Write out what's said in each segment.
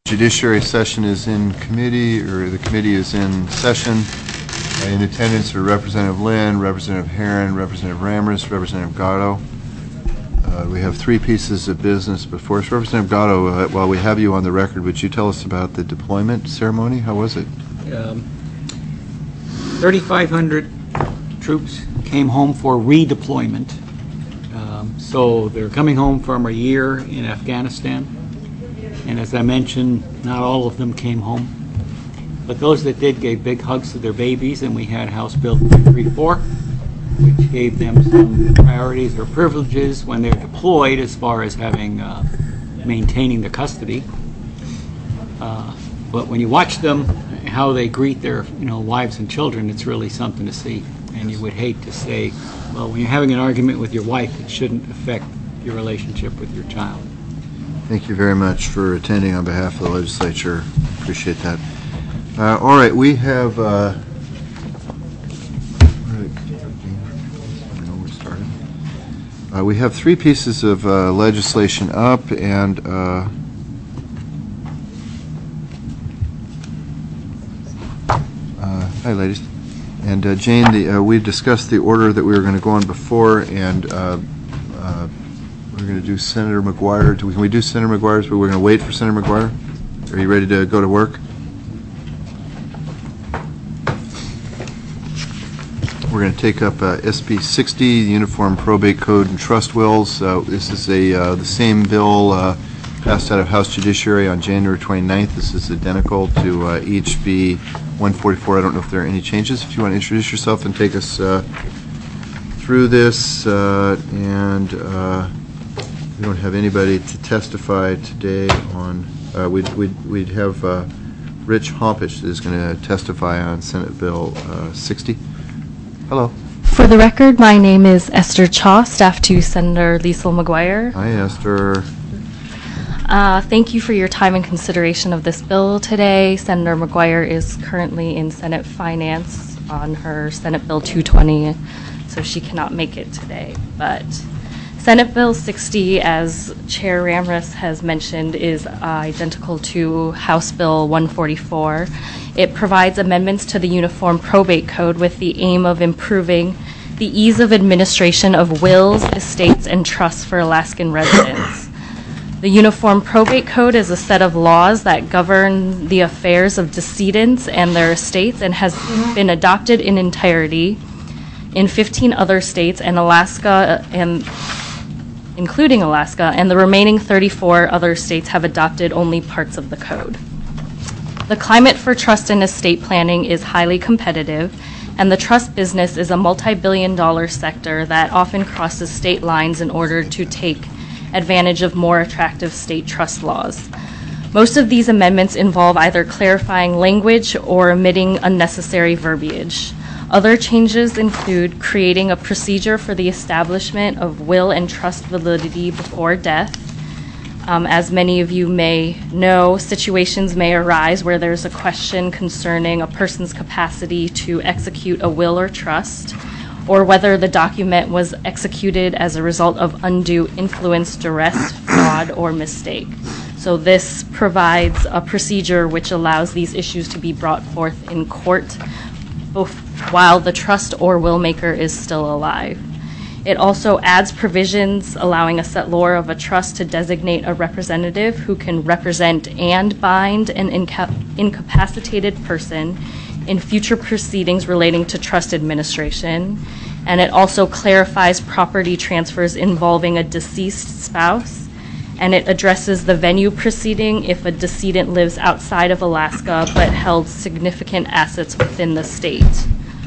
Judiciary session is in committee, or the committee is in session. In attendance are Representative Lynn, Representative Herron, Representative Ramris, Representative Gatto. We have three pieces of business before us. Representative Gatto, while we have you on the record, would you tell us about the deployment ceremony? How was it? 3,500 troops came home for redeployment. So they're coming home from a year in Afghanistan. And as I mentioned, not all of them came home. But those that did gave big hugs to their babies, and we had House Bill 234, which gave them some priorities or privileges when they're deployed as far as having maintaining the custody. But when you watch them, how they greet their wives and children, it's really something to see. And you would hate to say, well, when you're having an argument with your wife, it shouldn't affect your relationship with your child. Thank you very much for attending on behalf of the legislature. Appreciate that. All right, we have we have three pieces of legislation up, and hi, ladies. And Jane, we discussed the order that we were going to go on before, and we're going to do Senator McGuire. Can we do Senator McGuire's, but we're going to wait for Senator McGuire? Are you ready to go to work? We're going to take up SB 60, Uniform Probate Code and Trust Wills. This is the same bill passed out of House Judiciary on January 29th. This is identical to HB 144. I don't know if there are any changes. If you want to introduce yourself and take us through this, and we don't have anybody to testify today on. We'd have Rich Hompich that is going to testify on Senate Bill 60. Hello. For the record, my name is Esther Chaw, staff to Senator Liesl McGuire. Hi, Esther. Thank you for your time and consideration of this bill today. Senator McGuire is currently in Senate Finance on her Senate Bill 220, so she cannot make it today. But Senate Bill 60, as Chair Ramris has mentioned, is identical to House Bill 144. It provides amendments to the Uniform Probate Code with the aim of improving the ease of administration of wills, estates, and trusts for Alaskan residents. The Uniform Probate Code is a set of laws that govern the affairs of decedents and their estates, and has been adopted in entirety in 15 other states and Alaska, and including Alaska, and the remaining 34 other states have adopted only parts of the code. The climate for trust and estate planning is highly competitive, and the trust business is a multi-billion-dollar sector that often crosses state lines in order to take advantage of more attractive state trust laws. Most of these amendments involve either clarifying language or omitting unnecessary verbiage. Other changes include creating a procedure for the establishment of will and trust validity before death. As many of you may know, situations may arise where there's a question concerning a person's capacity to execute a will or trust, or whether the document was executed as a result of undue influence, duress, fraud, or mistake. So this provides a procedure which allows these issues to be brought forth in court while the trust or will maker is still alive. It also adds provisions allowing a settlor of a trust to designate a representative who can represent and bind an incapacitated person in future proceedings relating to trust administration. And it also clarifies property transfers involving a deceased spouse. And it addresses the venue proceeding if a decedent lives outside of Alaska but held significant assets within the state.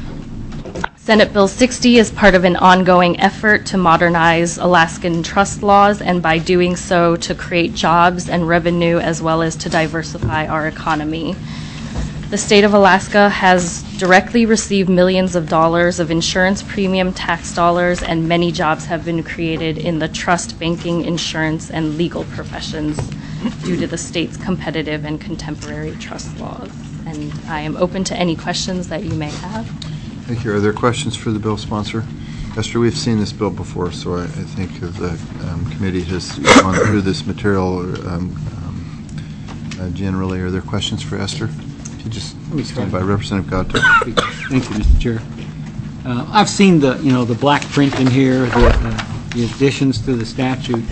Senate Bill 60 is part of an ongoing effort to modernize Alaskan trust laws, and by doing so to create jobs and revenue as well as to diversify our economy. The state of Alaska has directly received millions of dollars of insurance premium tax dollars, and many jobs have been created in the trust, banking, insurance, and legal professions due to the state's competitive and contemporary trust laws. And I am open to any questions that you may have. Thank you. Are there questions for the bill sponsor? Esther, we've seen this bill before, so I think the committee has gone through this material generally. Are there questions for Esther? If you just me stand try. by Representative Gatto. Thank you, Mr. Chair. I've seen the black print in here, the additions to the statute.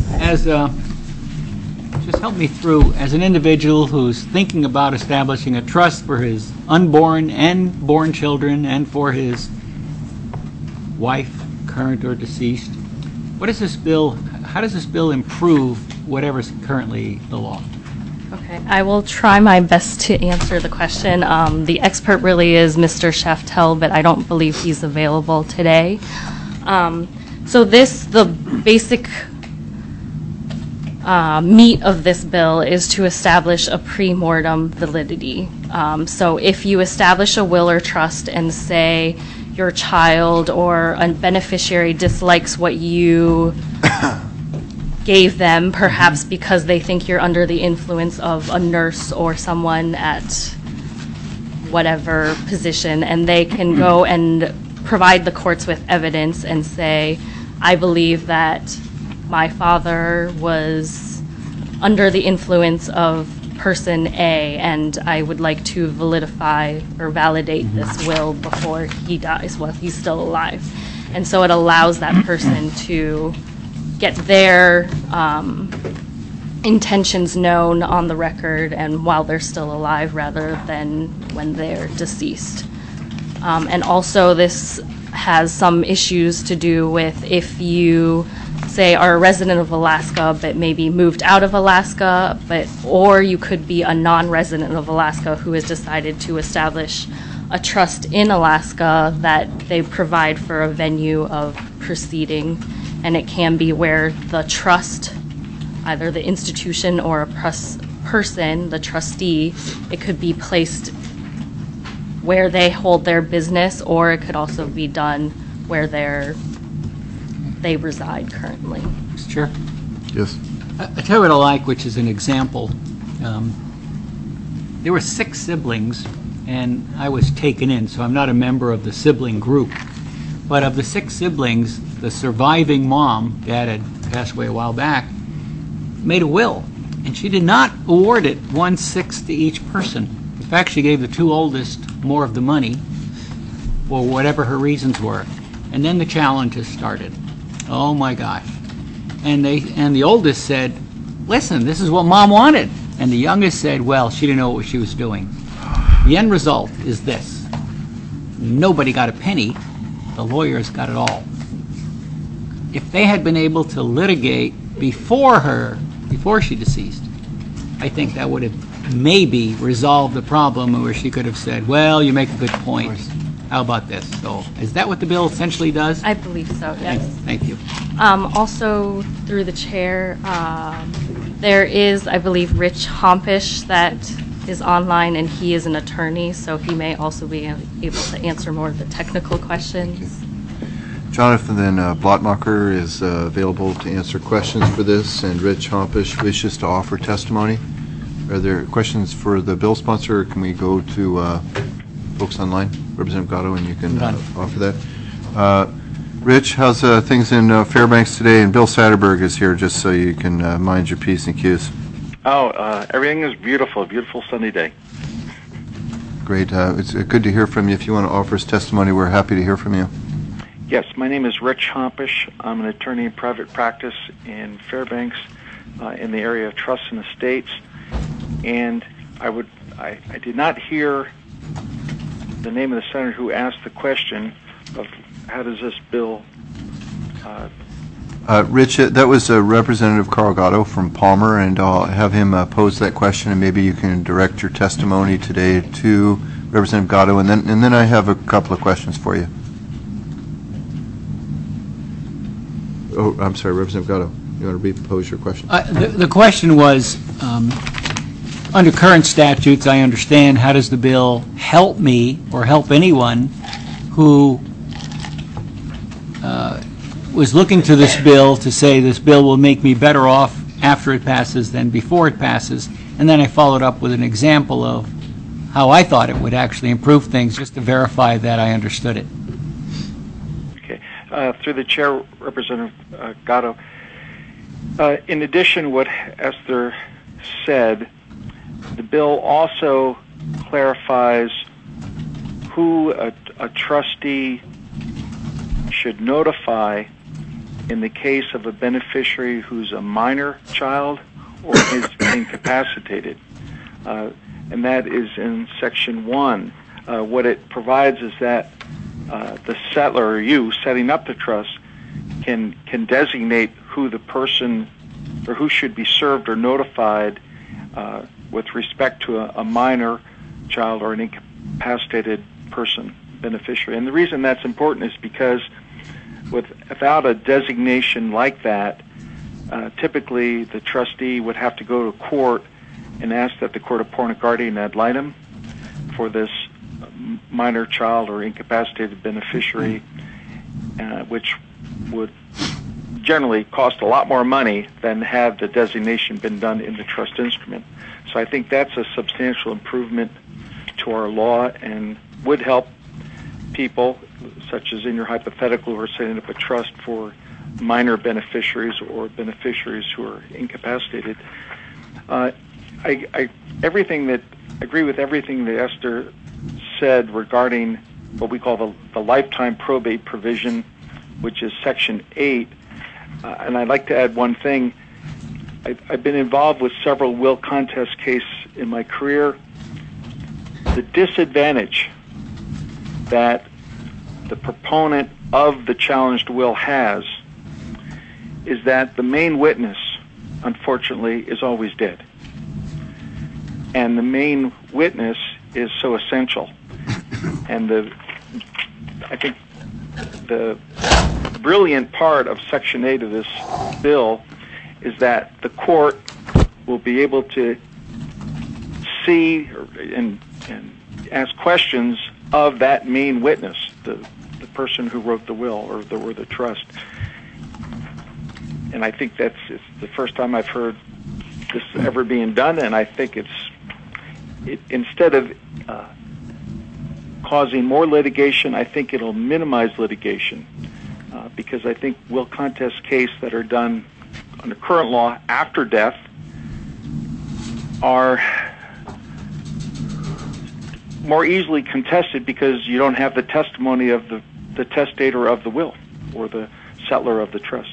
Just help me through, as an individual who's thinking about establishing a trust for his unborn and born children and for his wife, current or deceased, how does this bill improve whatever's currently the law? Okay, I will try my best to answer the question. The expert really is Mr. Shaftel, but I don't believe he's available today. The basic meat of this bill is to establish a pre-mortem validity. So if you establish a will or trust and say your child or a beneficiary dislikes what you gave them, perhaps because they think you're under the influence of a nurse or someone at whatever position, and they can go and provide the courts with evidence and say, I believe that my father was under the influence of person A, and I would like to validify or validate this will before he dies while he's still alive. And so it allows that person to get their intentions known on the record and while they're still alive rather than when they're deceased. And also this has some issues to do with if you say are a resident of Alaska but maybe moved out of Alaska, or you could be a non-resident of Alaska who has decided to establish a trust in Alaska that they provide for a venue of proceeding, and it can be where the trust, either the institution or a person, the trustee, it could be placed where they hold their business, or it could also be done where they reside currently. Mr. Chair? Yes. I tell you what I like, which is an example. There were 6 siblings, and I was taken in, so I'm not a member of the sibling group. But of the 6 siblings, the surviving mom, Dad had passed away a while back, made a will, and she did not award it 1/6 to each person. In fact, she gave the 2 oldest more of the money for whatever her reasons were. And then the challenges started. Oh my gosh. And the oldest said, listen, this is what Mom wanted. And the youngest said, well, she didn't know what she was doing. The end result is this. Nobody got a penny. The lawyers got it all. If they had been able to litigate before she deceased, I think that would have maybe resolved the problem where she could have said, well, you make a good point. How about this? So is that what the bill essentially does? I believe so, yes. Thank you. Also, through the chair, there is, I believe, Rich Hompish that is online, and he is an attorney, so he may also be able to answer more of the technical questions. Jonathan Blotmacher is available to answer questions for this, and Rich Hompish wishes to offer testimony. Are there questions for the bill sponsor, or can we go to folks online? Representative Gatto, and you can offer that. Rich, how's things in Fairbanks today? And Bill Satterberg is here just so you can mind your P's and Q's. Everything is beautiful. Beautiful sunny day. Great. It's good to hear from you. If you want to offer us testimony, we're happy to hear from you. Yes, my name is Rich Hompish. I'm an attorney in private practice in Fairbanks in the area of trusts and estates. And I did not hear the name of the senator who asked the question of how does this bill... Rich, that was Representative Carl Gatto from Palmer, and I'll have him pose that question, and maybe you can direct your testimony today to Representative Gatto, and then I have a couple of questions for you. Oh, I'm sorry, Representative Gatto, you want to pose your question? The question was, under current statutes, I understand, how does the bill help me or help anyone who was looking to this bill to say this bill will make me better off after it passes than before it passes, and then I followed up with an example of how I thought it would actually improve things just to verify that I understood it. Okay. Through the chair, Representative Gatto, in addition to what Esther said, The bill also clarifies who a trustee should notify in the case of a beneficiary who's a minor child or is incapacitated. And that is in Section 1. What it provides is that the settlor, or you setting up the trust, can designate who the person or who should be served or notified with respect to a minor child or an incapacitated person, beneficiary. And the reason that's important is because without a designation like that, typically the trustee would have to go to court and ask that the court appoint a guardian ad litem for this minor child or incapacitated beneficiary, which would generally cost a lot more money than have the designation been done in the trust instrument. So I think that's a substantial improvement to our law and would help people, such as in your hypothetical, who are setting up a trust for minor beneficiaries or beneficiaries who are incapacitated. I agree with everything that Esther said regarding what we call the lifetime probate provision, which is Section 8. And I'd like to add one thing. I've been involved with several will contest cases in my career. The disadvantage that the proponent of the challenged will has is that the main witness, unfortunately, is always dead. And the main witness is so essential. And I think the brilliant part of Section 8 of this bill is that the court will be able to see and ask questions of that main witness, the person who wrote the will or the trust. And I think it's the first time I've heard this ever being done, and I think instead of causing more litigation, I think it'll minimize litigation, because I think will contest cases that are done under current law after death are more easily contested because you don't have the testimony of the testator of the will or the settlor of the trust.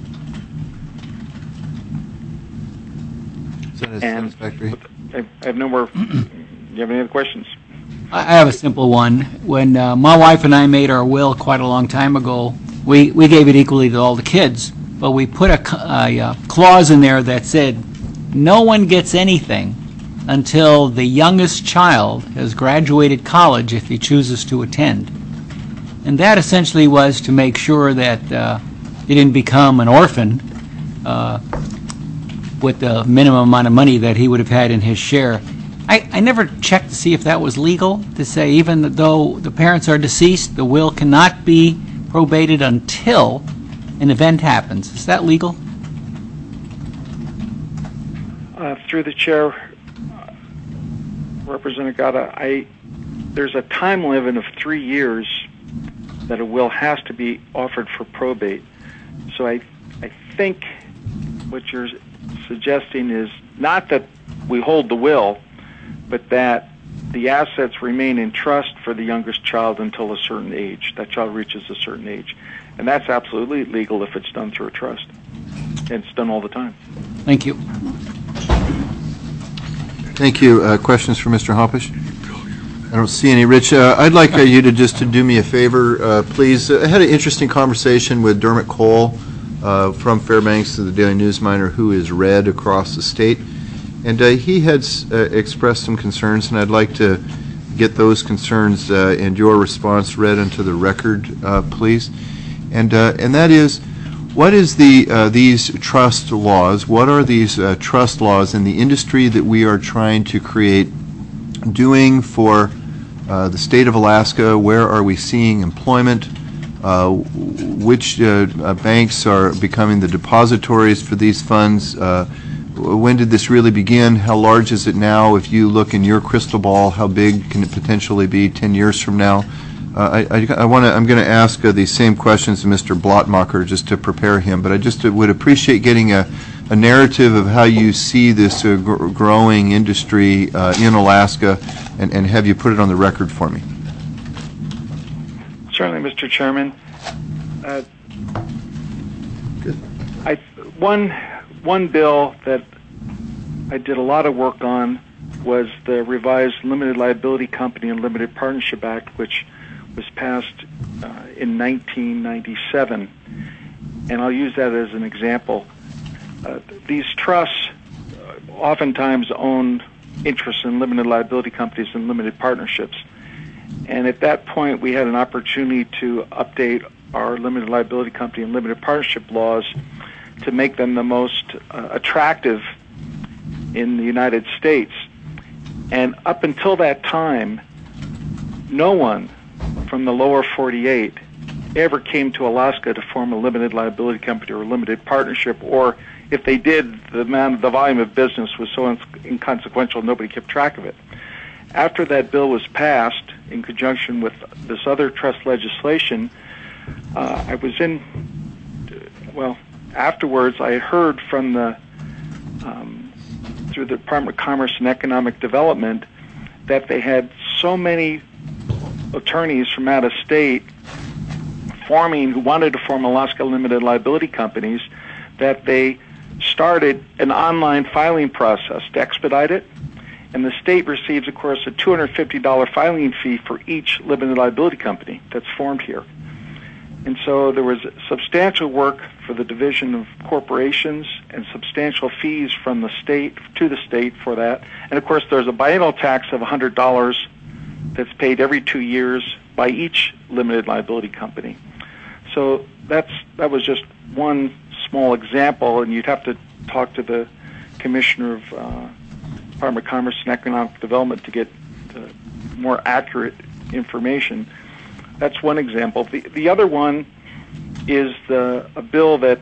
Is that satisfactory? I have no more. Do you have any other questions? I have a simple one. When my wife and I made our will quite a long time ago, we gave it equally to all the kids, but we put a clause in there that said no one gets anything until the youngest child has graduated college if he chooses to attend. And that essentially was to make sure that he didn't become an orphan with the minimum amount of money that he would have had in his share. I never checked to see if that was legal, to say even though the parents are deceased, the will cannot be probated until an event happens. Is that legal? Through the chair, Representative Gata, there's a time limit of 3 years that a will has to be offered for probate. So I think what you're suggesting is not that we hold the will, but that the assets remain in trust for the youngest child until a certain age. That child reaches a certain age. And that's absolutely legal if it's done through a trust. And it's done all the time. Thank you. Thank you. Questions for Mr. Hompish? I don't see any. Rich, I'd like you to do me a favor, please. I had an interesting conversation with Dermot Cole from Fairbanks to the Daily News Miner, who is read across the state. And he had expressed some concerns, and I'd like to get those concerns and your response read into the record, please. And that is, what is these trust laws? What are these trust laws in the industry that we are trying to create doing for the state of Alaska? Where are we seeing employment? Which banks are becoming the depositories for these funds? When did this really begin? How large is it now? If you look in your crystal ball, how big can it potentially be 10 years from now? I'm going to ask the same questions to Mr. Blottmacher just to prepare him, but I just would appreciate getting a narrative of how you see this growing industry in Alaska, and have you put it on the record for me. Certainly, Mr. Chairman. One bill that I did a lot of work on was the revised Limited Liability Company and Limited Partnership Act, which was passed in 1997. And I'll use that as an example. These trusts oftentimes own interests in limited liability companies and limited partnerships. And at that point, we had an opportunity to update our limited liability company and limited partnership laws to make them the most attractive in the United States. And up until that time, no one from the lower 48 ever came to Alaska to form a limited liability company or a limited partnership, or if they did, the volume of business was so inconsequential nobody kept track of it. After that bill was passed, in conjunction with this other trust legislation, afterwards I heard from through the Department of Commerce and Economic Development that they had so many attorneys from out of state who wanted to form Alaska limited liability companies that they started an online filing process to expedite it. And the state receives, of course, a $250 filing fee for each limited liability company that's formed here. And so there was substantial work for the Division of Corporations and substantial fees from the state to the state for that. And of course, there's a biennial tax of $100 that's paid every 2 years by each limited liability company. So that was just one small example, and you'd have to talk to the Commissioner of Department of Commerce and Economic Development to get more accurate information. That's one example. The other one is a bill that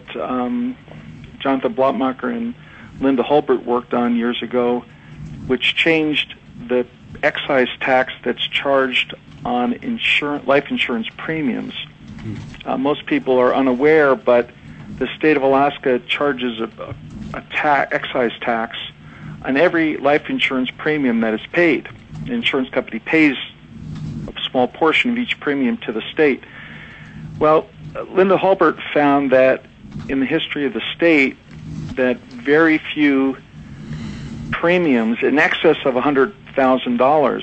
Jonathan Blottmacher and Linda Hulbert worked on years ago, which changed the excise tax that's charged on life insurance premiums. Most people are unaware, but the state of Alaska charges a excise tax on every life insurance premium that is paid. The insurance company pays a small portion of each premium to the state. Well, Linda Hulbert found that in the history of the state that very few premiums in excess of $100,000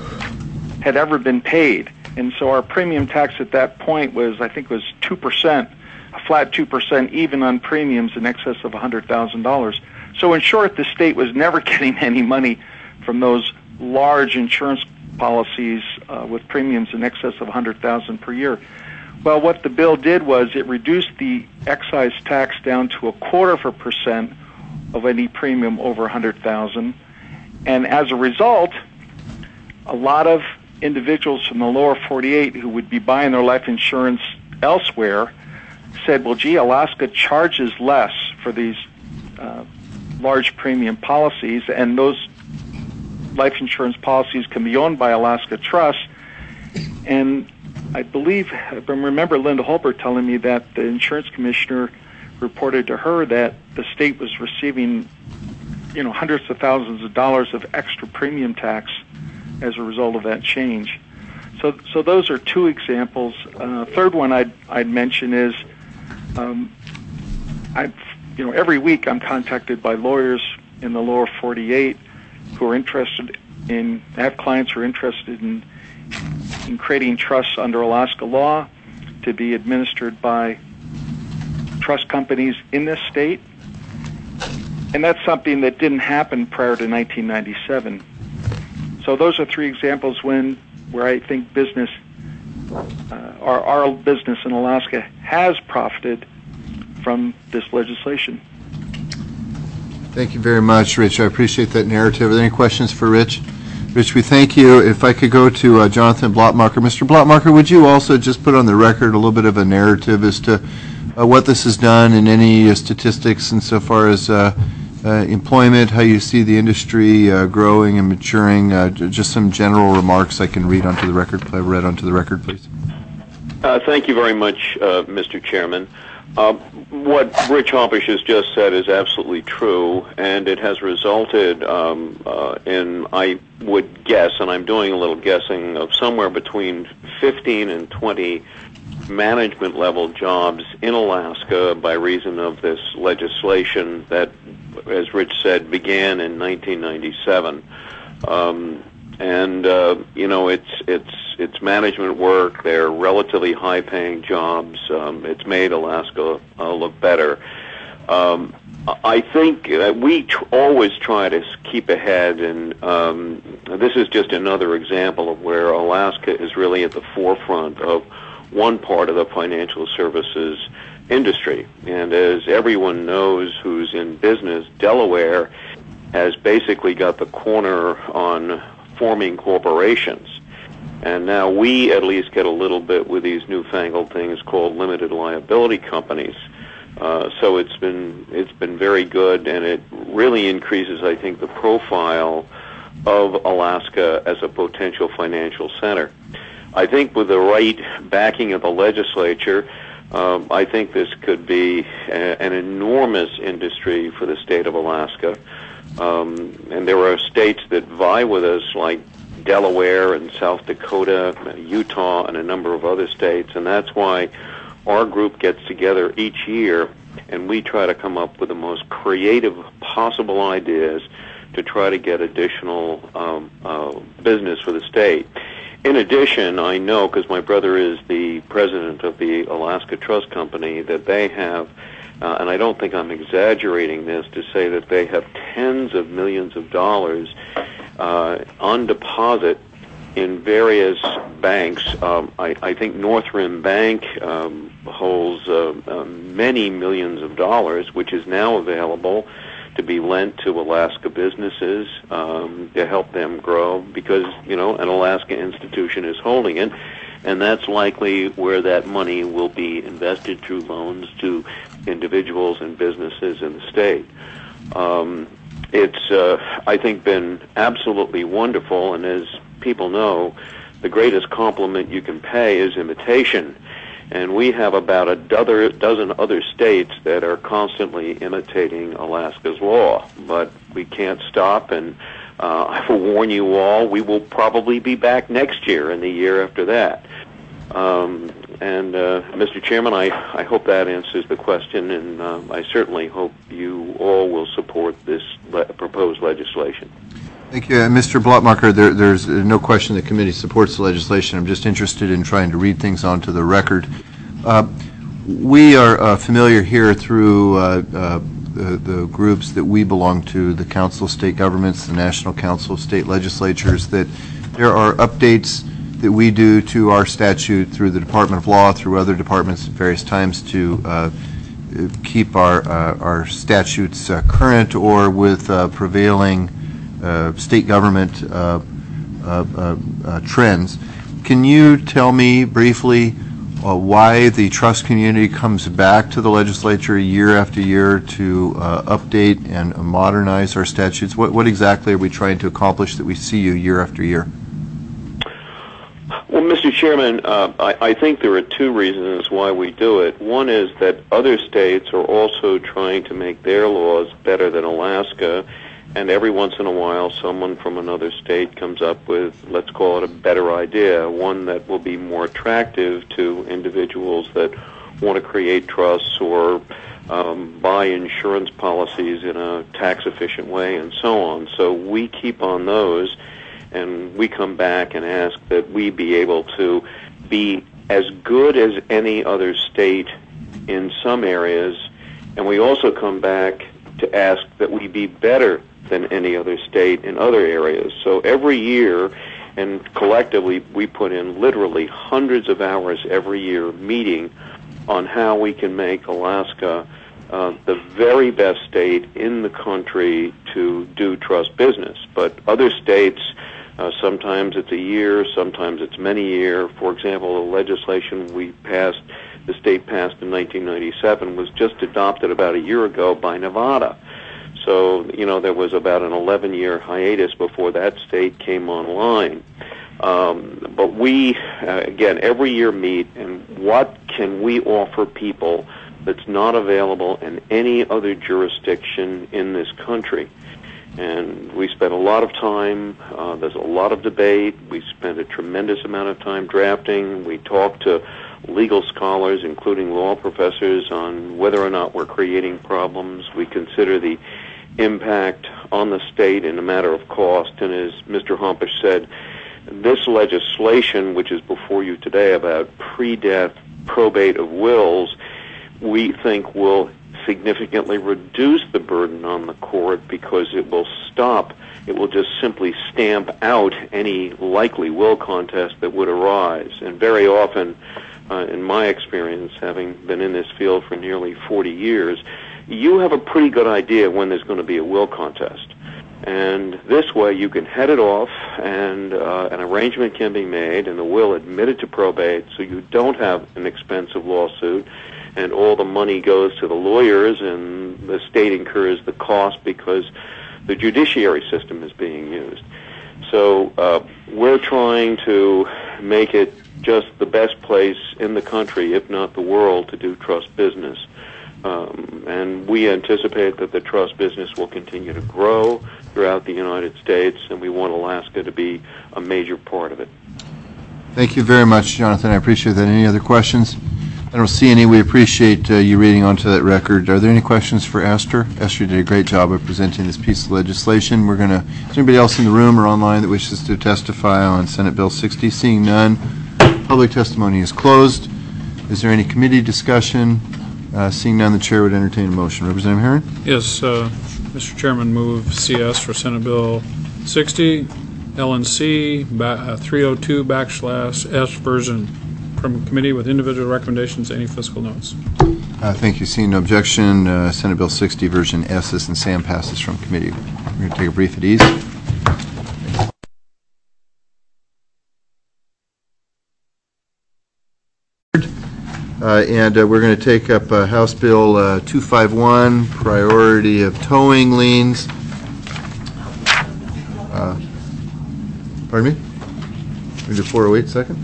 had ever been paid. And so our premium tax at that point was 2%, a flat 2%, even on premiums in excess of $100,000. So in short, the state was never getting any money from those large insurance policies with premiums in excess of $100,000 per year. Well, what the bill did was it reduced the excise tax down to 0.25% of any premium over $100,000, and as a result, a lot of individuals from the lower 48 who would be buying their life insurance elsewhere said, well, gee, Alaska charges less for these large premium policies, and those life insurance policies can be owned by Alaska Trust. And I remember Linda Hulbert telling me that the insurance commissioner reported to her that the state was receiving, hundreds of thousands of dollars of extra premium tax as a result of that change. So those are two examples. Third one I'd mention is, every week I'm contacted by lawyers in the lower 48 who are interested in, have clients who are interested in creating trusts under Alaska law to be administered by trust companies in this state. And that's something that didn't happen prior to 1997. So those are three examples where I think business, our business in Alaska has profited from this legislation. Thank you very much, Rich. I appreciate that narrative. Are there any questions for Rich? Rich, we thank you. If I could go to Jonathan Blottmacher. Mr. Blottmacher, would you also just put on the record a little bit of a narrative as to what this has done and any statistics insofar as employment, how you see the industry growing and maturing. Just some general remarks I can read onto the record. Read onto the record, please. Thank you very much, Mr. Chairman. What Rich Hompish has just said is absolutely true, and it has resulted in, I would guess, and I'm doing a little guessing, of somewhere between 15 and 20 management-level jobs in Alaska by reason of this legislation that, as Rich said, began in 1997. It's management work. They're relatively high-paying jobs. It's made Alaska look better. I think we always try to keep ahead, and this is just another example of where Alaska is really at the forefront of one part of the financial services industry. And as everyone knows who's in business, Delaware has basically got the corner on forming corporations. And now we at least get a little bit with these newfangled things called limited liability companies. So it's been very good, and it really increases, I think, the profile of Alaska as a potential financial center. I think with the right backing of the legislature, I think this could be an enormous industry for the state of Alaska. And there are states that vie with us, like Delaware and South Dakota, Utah, and a number of other states. And that's why our group gets together each year, and we try to come up with the most creative possible ideas to try to get additional business for the state. In addition, I know, because my brother is the president of the Alaska Trust Company, that they have, and I don't think I'm exaggerating this to say that they have tens of millions of dollars on deposit in various banks. I think Northrim Bank holds many millions of dollars, which is now available to be lent to Alaska businesses to help them grow, because, an Alaska institution is holding it, and that's likely where that money will be invested through loans to individuals and businesses in the state. It's, I think, been absolutely wonderful, and as people know, the greatest compliment you can pay is imitation. And we have about a dozen other states that are constantly imitating Alaska's law. But we can't stop, and I will warn you all, we will probably be back next year and the year after that. Mr. Chairman, I hope that answers the question, and I certainly hope you all will support this proposed legislation. Thank you. Mr. Blottmacher, there's no question the committee supports the legislation. I'm just interested in trying to read things onto the record. We are familiar here through the groups that we belong to, the Council of State Governments, the National Council of State Legislatures, that there are updates that we do to our statute through the Department of Law, through other departments at various times to keep our statutes current or with prevailing state government trends. Can you tell me briefly why the trust community comes back to the legislature year after year to update and modernize our statutes? What exactly are we trying to accomplish that we see you year after year? Well, Mr. Chairman, I think there are two reasons why we do it. One is that other states are also trying to make their laws better than Alaska, and every once in a while someone from another state comes up with, let's call it a better idea, one that will be more attractive to individuals that want to create trusts or buy insurance policies in a tax-efficient way and so on. So we keep on those, and we come back and ask that we be able to be as good as any other state in some areas, and we also come back to ask that we be better than any other state in other areas. So every year, and collectively, we put in literally hundreds of hours every year meeting on how we can make Alaska the very best state in the country to do trust business. But other states, sometimes it's a year, sometimes it's many years. For example, the legislation the state passed in 1997 was just adopted about a year ago by Nevada. So, there was about an 11-year hiatus before that state came online. But we, again, every year meet, and what can we offer people that's not available in any other jurisdiction in this country? And we spent a lot of time, there's a lot of debate, we spent a tremendous amount of time drafting, we talked to legal scholars, including law professors, on whether or not we're creating problems. We consider the impact on the state in a matter of cost, and as Mr. Hompish said, this legislation, which is before you today about pre-death probate of wills, we think will significantly reduce the burden on the court because it will just simply stamp out any likely will contest that would arise. And very often, in my experience, having been in this field for nearly 40 years, you have a pretty good idea when there's going to be a will contest. And this way you can head it off, and an arrangement can be made, and the will admitted to probate, so you don't have an expensive lawsuit, and all the money goes to the lawyers, and the state incurs the cost because the judiciary system is being used. So we're trying to make it just the best place in the country, if not the world, to do trust business. And we anticipate that the trust business will continue to grow throughout the United States, and we want Alaska to be a major part of it. Thank you very much, Jonathan. I appreciate that. Any other questions? I don't see any. We appreciate you reading onto that record. Are there any questions for Esther? Esther did a great job of presenting this piece of legislation. Is there anybody else in the room or online that wishes to testify on Senate Bill 60? Seeing none, public testimony is closed. Is there any committee discussion? Seeing none, the chair would entertain a motion. Representative Herron? Yes, Mr. Chairman, move CS for Senate Bill 60, LNC 302/S version from committee with individual recommendations. Any fiscal notes? Thank you. Seeing no objection, Senate Bill 60 version S as in Sam passes from committee. We're going to take a brief at ease. We're going to take up House Bill 251, priority of towing liens. Pardon me? We do 408 second?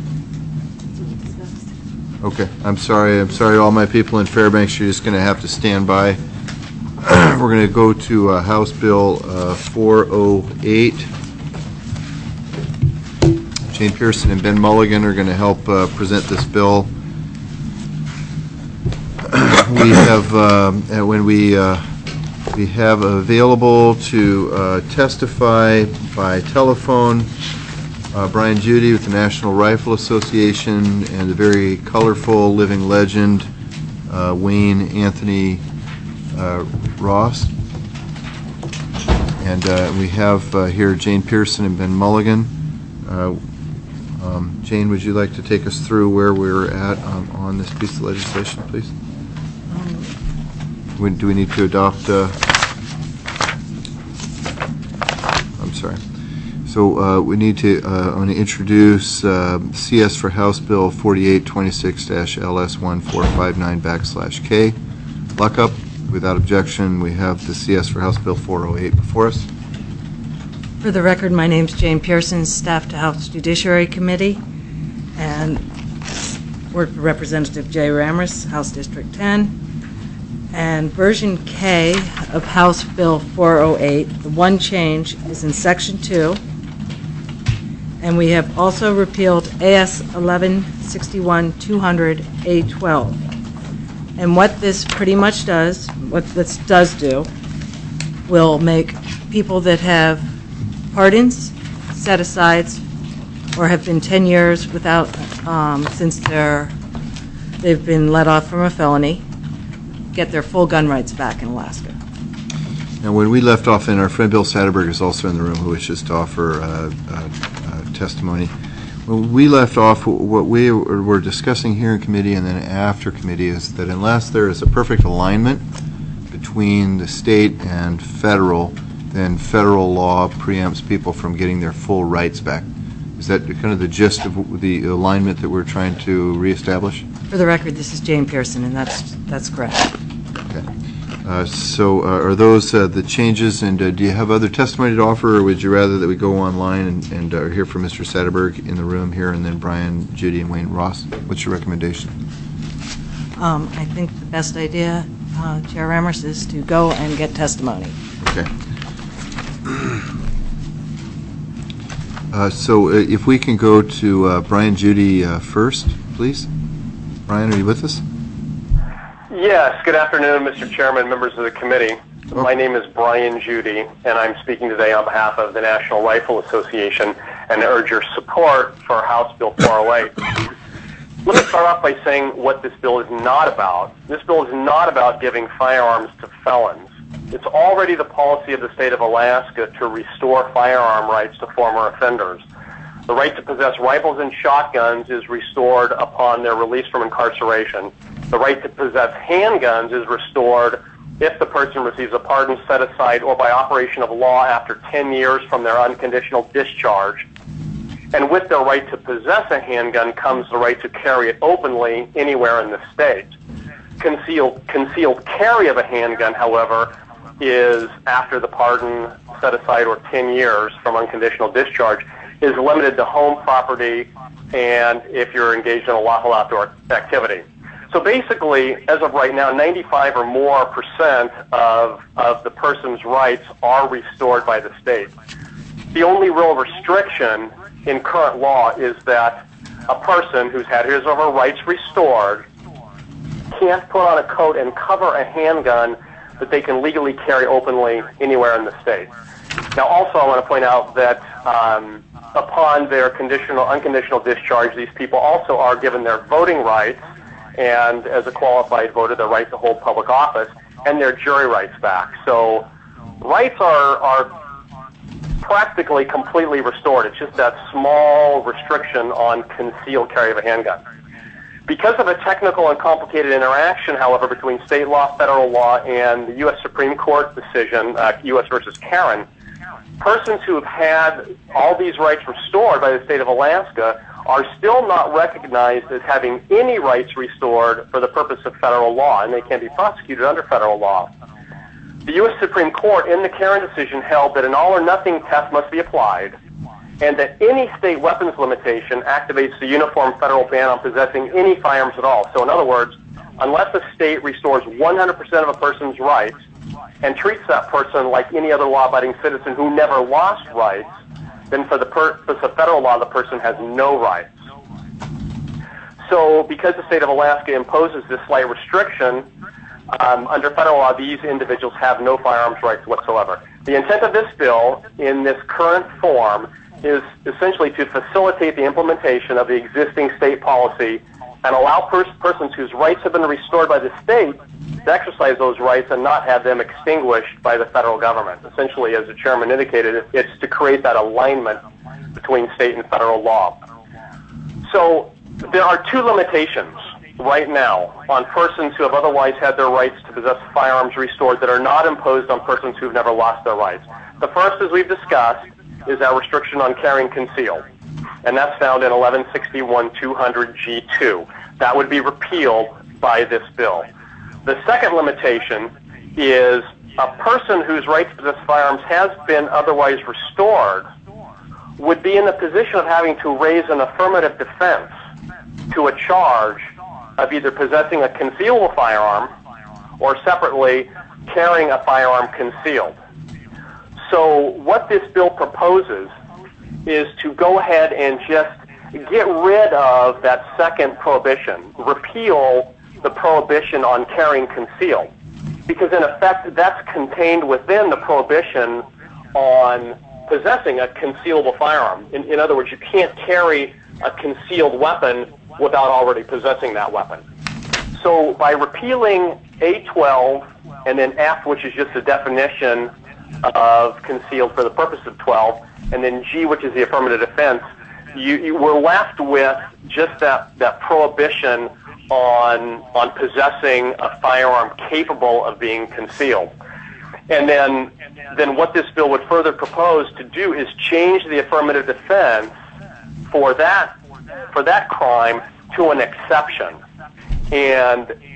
Okay, I'm sorry all my people in Fairbanks, you're just going to have to stand by. We're going to go to House Bill 408. Jane Pearson and Ben Mulligan are going to help present this bill. We have we have available to testify by telephone Brian Judy with the National Rifle Association and the very colorful living legend Wayne Anthony Ross. And we have here Jane Pearson and Ben Mulligan. Jane, would you like to take us through where we're at on this piece of legislation, please? Do we need to adopt? I'm sorry. So we need to. I'm going to introduce CS for House Bill 4826-LS1459/K. Lockup. Without objection, we have the CS for House Bill 408 before us. For the record, my name's Jane Pearson, staff to House Judiciary Committee, and work for Representative Jay Ramirez, House District 10. And version K of House Bill 408, the one change is in Section 2. And we have also repealed AS 1161-200-A12. And what this pretty much does, what this does do, will make people that have pardons, set-asides, or have been 10 years without, since they've been let off from a felony, get their full gun rights back in Alaska. Now, when we left off, and our friend Bill Satterberg is also in the room who wishes to offer testimony. When we left off, what we were discussing here in committee and then after committee is that unless there is a perfect alignment between the state and federal, then federal law preempts people from getting their full rights back. Is that kind of the gist of the alignment that we're trying to reestablish? For the record, this is Jane Pearson, and that's correct. Okay. So are those the changes, and do you have other testimony to offer, or would you rather that we go online and hear from Mr. Satterberg in the room here, and then Brian, Judy, and Wayne Ross? What's your recommendation? I think the best idea, Chair Rammers, is to go and get testimony. Okay. So if we can go to Brian, Judy first, please. Brian, are you with us? Yes, good afternoon, Mr. Chairman, members of the committee. Oh. My name is Brian Judy, and I'm speaking today on behalf of the National Rifle Association and urge your support for House Bill 408. Let me start off by saying what this bill is not about. This bill is not about giving firearms to felons. It's already the policy of the state of Alaska to restore firearm rights to former offenders. The right to possess rifles and shotguns is restored upon their release from incarceration. The right to possess handguns is restored if the person receives a pardon, set aside, or by operation of law after 10 years from their unconditional discharge. And with their right to possess a handgun comes the right to carry it openly anywhere in the state. Concealed carry of a handgun, however, is after the pardon, set aside, or 10 years from unconditional discharge, is limited to home property and if you're engaged in a lawful outdoor activity. So basically, as of right now, 95% or more of the person's rights are restored by the state. The only real restriction in current law is that a person who's had his or her rights restored can't put on a coat and cover a handgun that they can legally carry openly anywhere in the state. Now, also, I want to point out that upon their unconditional discharge, these people also are given their voting rights, and as a qualified voter, the right to hold public office, and their jury rights back. So rights are practically completely restored. It's just that small restriction on concealed carry of a handgun. Because of a technical and complicated interaction, however, between state law, federal law, and the U.S. Supreme Court decision, U.S. versus Karen, persons who have had all these rights restored by the state of Alaska are still not recognized as having any rights restored for the purpose of federal law, and they can be prosecuted under federal law. The U.S. Supreme Court, in the Karen decision, held that an all-or-nothing test must be applied, and that any state weapons limitation activates the uniform federal ban on possessing any firearms at all. So in other words, unless a state restores 100% of a person's rights and treats that person like any other law-abiding citizen who never lost rights, then for the purpose of federal law, the person has no rights. So because the state of Alaska imposes this slight restriction, under federal law, these individuals have no firearms rights whatsoever. The intent of this bill in this current form is essentially to facilitate the implementation of the existing state policy and allow persons whose rights have been restored by the state to exercise those rights and not have them extinguished by the federal government. Essentially, as the chairman indicated, it's to create that alignment between state and federal law. So there are two limitations right now on persons who have otherwise had their rights to possess firearms restored that are not imposed on persons who've never lost their rights. The first, as we've discussed, is our restriction on carrying concealed, and that's found in 1161-200G2. That would be repealed by this bill. The second limitation is a person whose right to possess firearms has been otherwise restored would be in the position of having to raise an affirmative defense to a charge of either possessing a concealable firearm or separately carrying a firearm concealed. So what this bill proposes is to go ahead and just get rid of that second prohibition, repeal the prohibition on carrying concealed, because in effect that's contained within the prohibition on possessing a concealable firearm. In other words, you can't carry a concealed weapon without already possessing that weapon. So by repealing A12 and then F, which is just a definition of concealed for the purpose of 12, and then G, which is the affirmative defense, you were left with just that prohibition on possessing a firearm capable of being concealed. And then what this bill would further propose to do is change the affirmative defense for that crime to an exception. And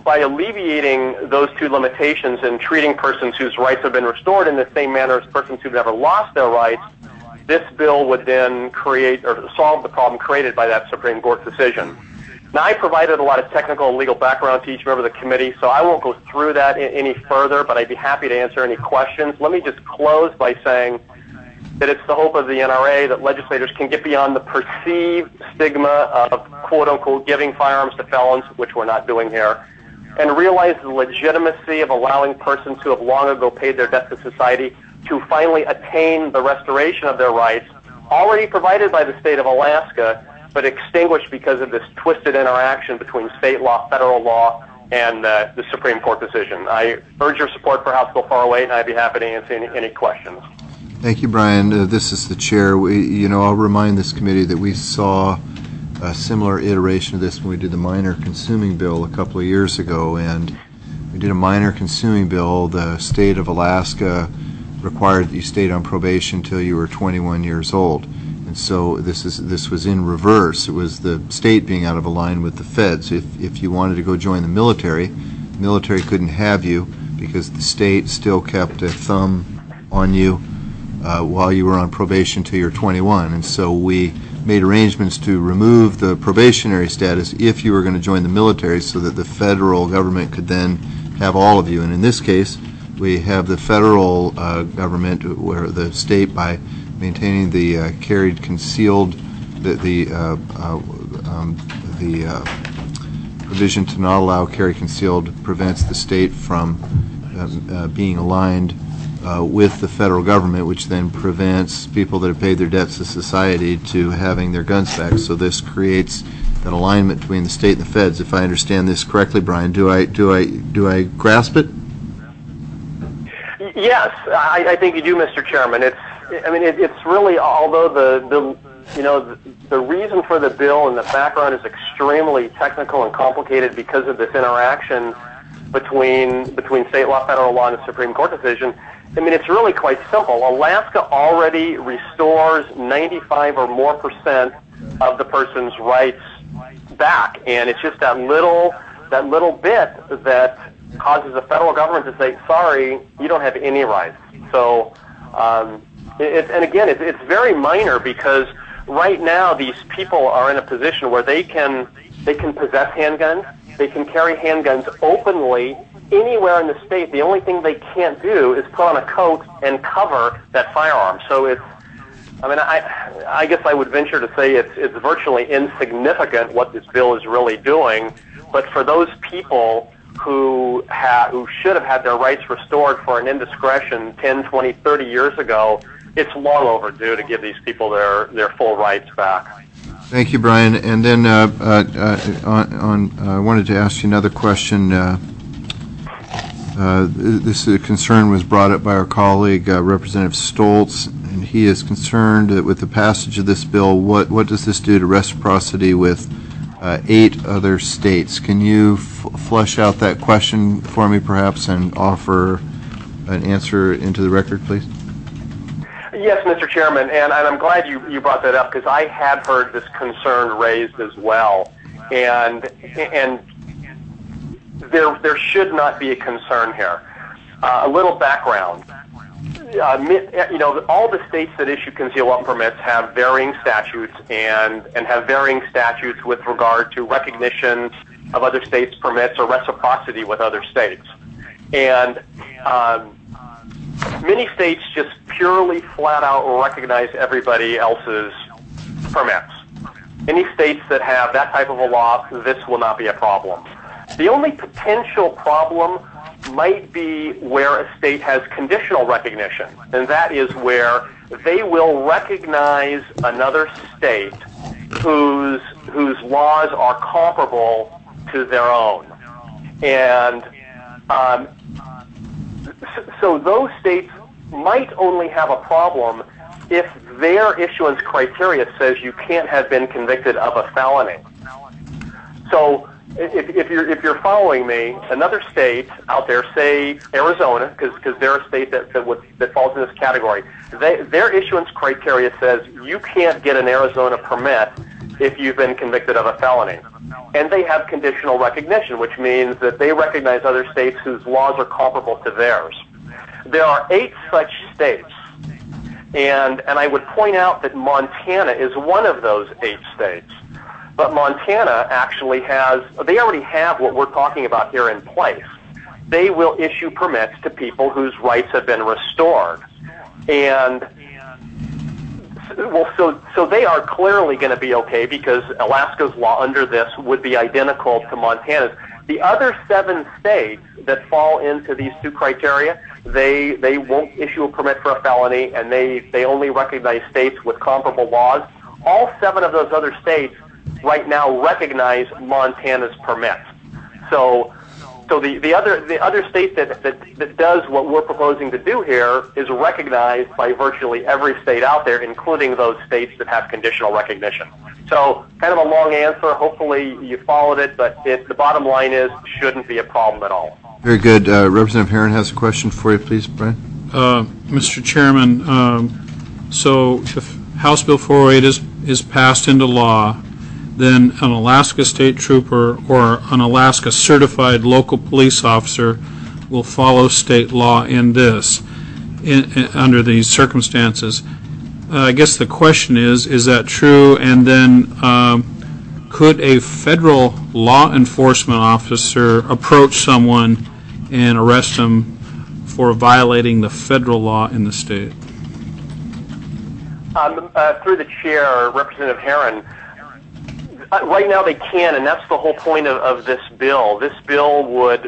by alleviating those two limitations and treating persons whose rights have been restored in the same manner as persons who've never lost their rights, this bill would then create or solve the problem created by that Supreme Court decision. Now, I provided a lot of technical and legal background to each member of the committee, so I won't go through that any further, but I'd be happy to answer any questions. Let me just close by saying that it's the hope of the NRA that legislators can get beyond the perceived stigma of quote-unquote giving firearms to felons, which we're not doing here, and realize the legitimacy of allowing persons who have long ago paid their debt to society to finally attain the restoration of their rights already provided by the state of Alaska, but extinguished because of this twisted interaction between state law, federal law, and the Supreme Court decision. I urge your support for House Bill 408, and I'd be happy to answer any questions. Thank you, Brian. This is the chair. I'll remind this committee that we saw a similar iteration of this when we did the minor consuming bill a couple of years ago, and we did a minor consuming bill. The state of Alaska required that you stayed on probation until you were 21 years old. And so this was in reverse. It was the state being out of line with the feds. If you wanted to go join the military couldn't have you because the state still kept a thumb on you while you were on probation till you're 21. And so we made arrangements to remove the probationary status if you were going to join the military so that the federal government could then have all of you. And in this case, we have the federal government where the state, by maintaining the carried concealed, the provision to not allow carry concealed prevents the state from being aligned with the federal government, which then prevents people that have paid their debts to society to having their guns back. So this creates that alignment between the state and the feds. If I understand this correctly, Brian, do I grasp it? Yes, I think you do, Mr. Chairman. It's really, although the reason for the bill and the background is extremely technical and complicated because of this interaction between state law, federal law, and the Supreme Court decision. It's really quite simple. Alaska already restores 95 or more % of the person's rights back, and it's just that little bit that causes the federal government to say, sorry, you don't have any rights. So, it's very minor because right now these people are in a position where they can possess handguns, they can carry handguns openly anywhere in the state. The only thing they can't do is put on a coat and cover that firearm. So I guess I would venture to say it's virtually insignificant what this bill is really doing, but for those people who should have had their rights restored for an indiscretion 10, 20, 30 years ago, it's long overdue to give these people their full rights back. Thank you, Brian. And then I wanted to ask you another question. This concern was brought up by our colleague, Representative Stoltz, and he is concerned that with the passage of this bill, what does this do to reciprocity with 8 other states? Can you flesh out that question for me, perhaps, and offer an answer into the record, please? Yes, Mr. Chairman, and I'm glad you brought that up because I had heard this concern raised as well, and there should not be a concern here. A little background. All the states that issue concealment permits have varying statutes and have varying statutes with regard to recognition of other states' permits or reciprocity with other states. And many states just purely flat out recognize everybody else's permits. Any states that have that type of a law, this will not be a problem. The only potential problem might be where a state has conditional recognition, and that is where they will recognize another state whose laws are comparable to their own. And so those states might only have a problem if their issuance criteria says you can't have been convicted of a felony. So if you're following me, another state out there, say Arizona, because they're a state that falls in this category, their issuance criteria says you can't get an Arizona permit if you've been convicted of a felony. And they have conditional recognition, which means that they recognize other states whose laws are comparable to theirs. There are 8 such states, and I would point out that Montana is one of those 8 states. But Montana actually they already have what we're talking about here in place. They will issue permits to people whose rights have been restored. And so they are clearly going to be okay, because Alaska's law under this would be identical to Montana's. The other 7 states that fall into these 2 criteria, they won't issue a permit for a felony, and they only recognize states with comparable laws. All 7 of those other states right now recognize Montana's permits. So the other state that does what we're proposing to do here is recognized by virtually every state out there, including those states that have conditional recognition. So kind of a long answer. Hopefully you followed it, but the bottom line is shouldn't be a problem at all. Very good. Representative Herron has a question for you, please, Brian. Mr. Chairman, so if House Bill 408 is passed into law, then an Alaska State Trooper or an Alaska certified local police officer will follow state law in this, under these circumstances. I guess the question is that true? And then could a federal law enforcement officer approach someone and arrest them for violating the federal law in the state? Through the chair, Representative Herron, right now they can, and that's the whole point of this bill. This bill would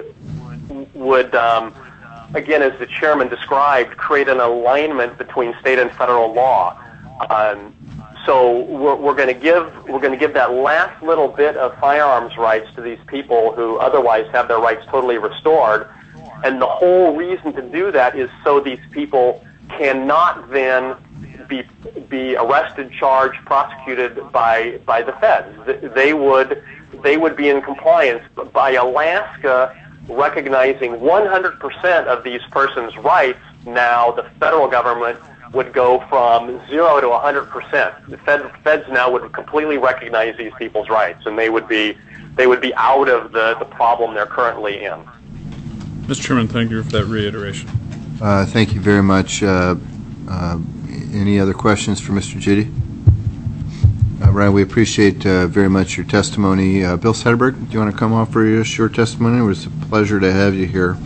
again, as the chairman described, create an alignment between state and federal law. So we're going to give that last little bit of firearms rights to these people who otherwise have their rights totally restored. And the whole reason to do that is so these people cannot then be arrested, charged, prosecuted by the feds. They would be in compliance. But by Alaska recognizing 100% of these persons' rights, now the federal government would go from 0 to 100%. The feds now would completely recognize these people's rights, and they would be out of the problem they're currently in. Mr. Chairman, thank you for that reiteration. Thank you very much. Any other questions for Mr. Jitty? Ryan, we appreciate very much your testimony. Bill Satterberg, do you want to come offer your short testimony? It was a pleasure to have you here.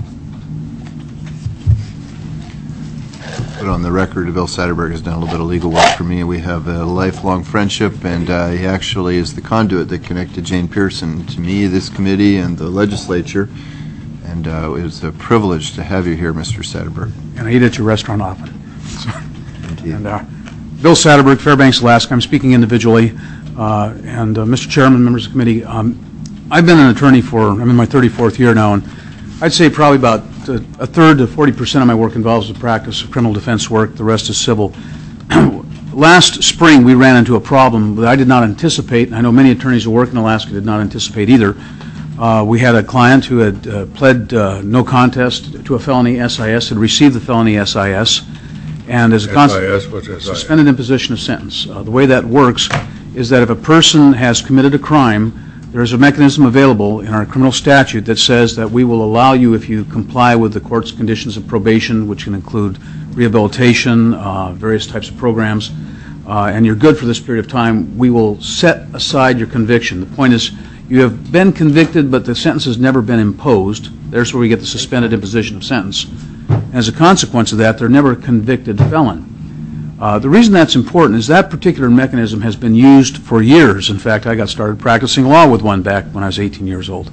Put on the record, Bill Satterberg has done a little bit of legal work for me. We have a lifelong friendship, and he actually is the conduit that connected Jane Pearson to me, this committee, and the legislature. And it was a privilege to have you here, Mr. Satterberg. And I eat at your restaurant often. Indeed. And Bill Satterberg, Fairbanks, Alaska. I'm speaking individually. And Mr. Chairman, members of the committee, I've been an attorney I'm in my 34th year now, and I'd say probably about a third to 40% of my work involves the practice of criminal defense work. The rest is civil. Last spring, we ran into a problem that I did not anticipate, and I know many attorneys who work in Alaska did not anticipate either. We had a client who had pled no contest to a felony SIS, had received the felony SIS, and as a consequence, suspended imposition of sentence. The way that works is that if a person has committed a crime, there is a mechanism available in our criminal statute that says that we will allow you, if you comply with the court's conditions of probation, which can include rehabilitation, various types of programs, and you're good for this period of time, we will set aside your conviction. The point is, you have been convicted, but the sentence has never been imposed. There's where we get the suspended imposition of sentence. As a consequence of that, they're never a convicted felon. The reason that's important is that particular mechanism has been used for years. In fact, I got started practicing law with one back when I was 18 years old.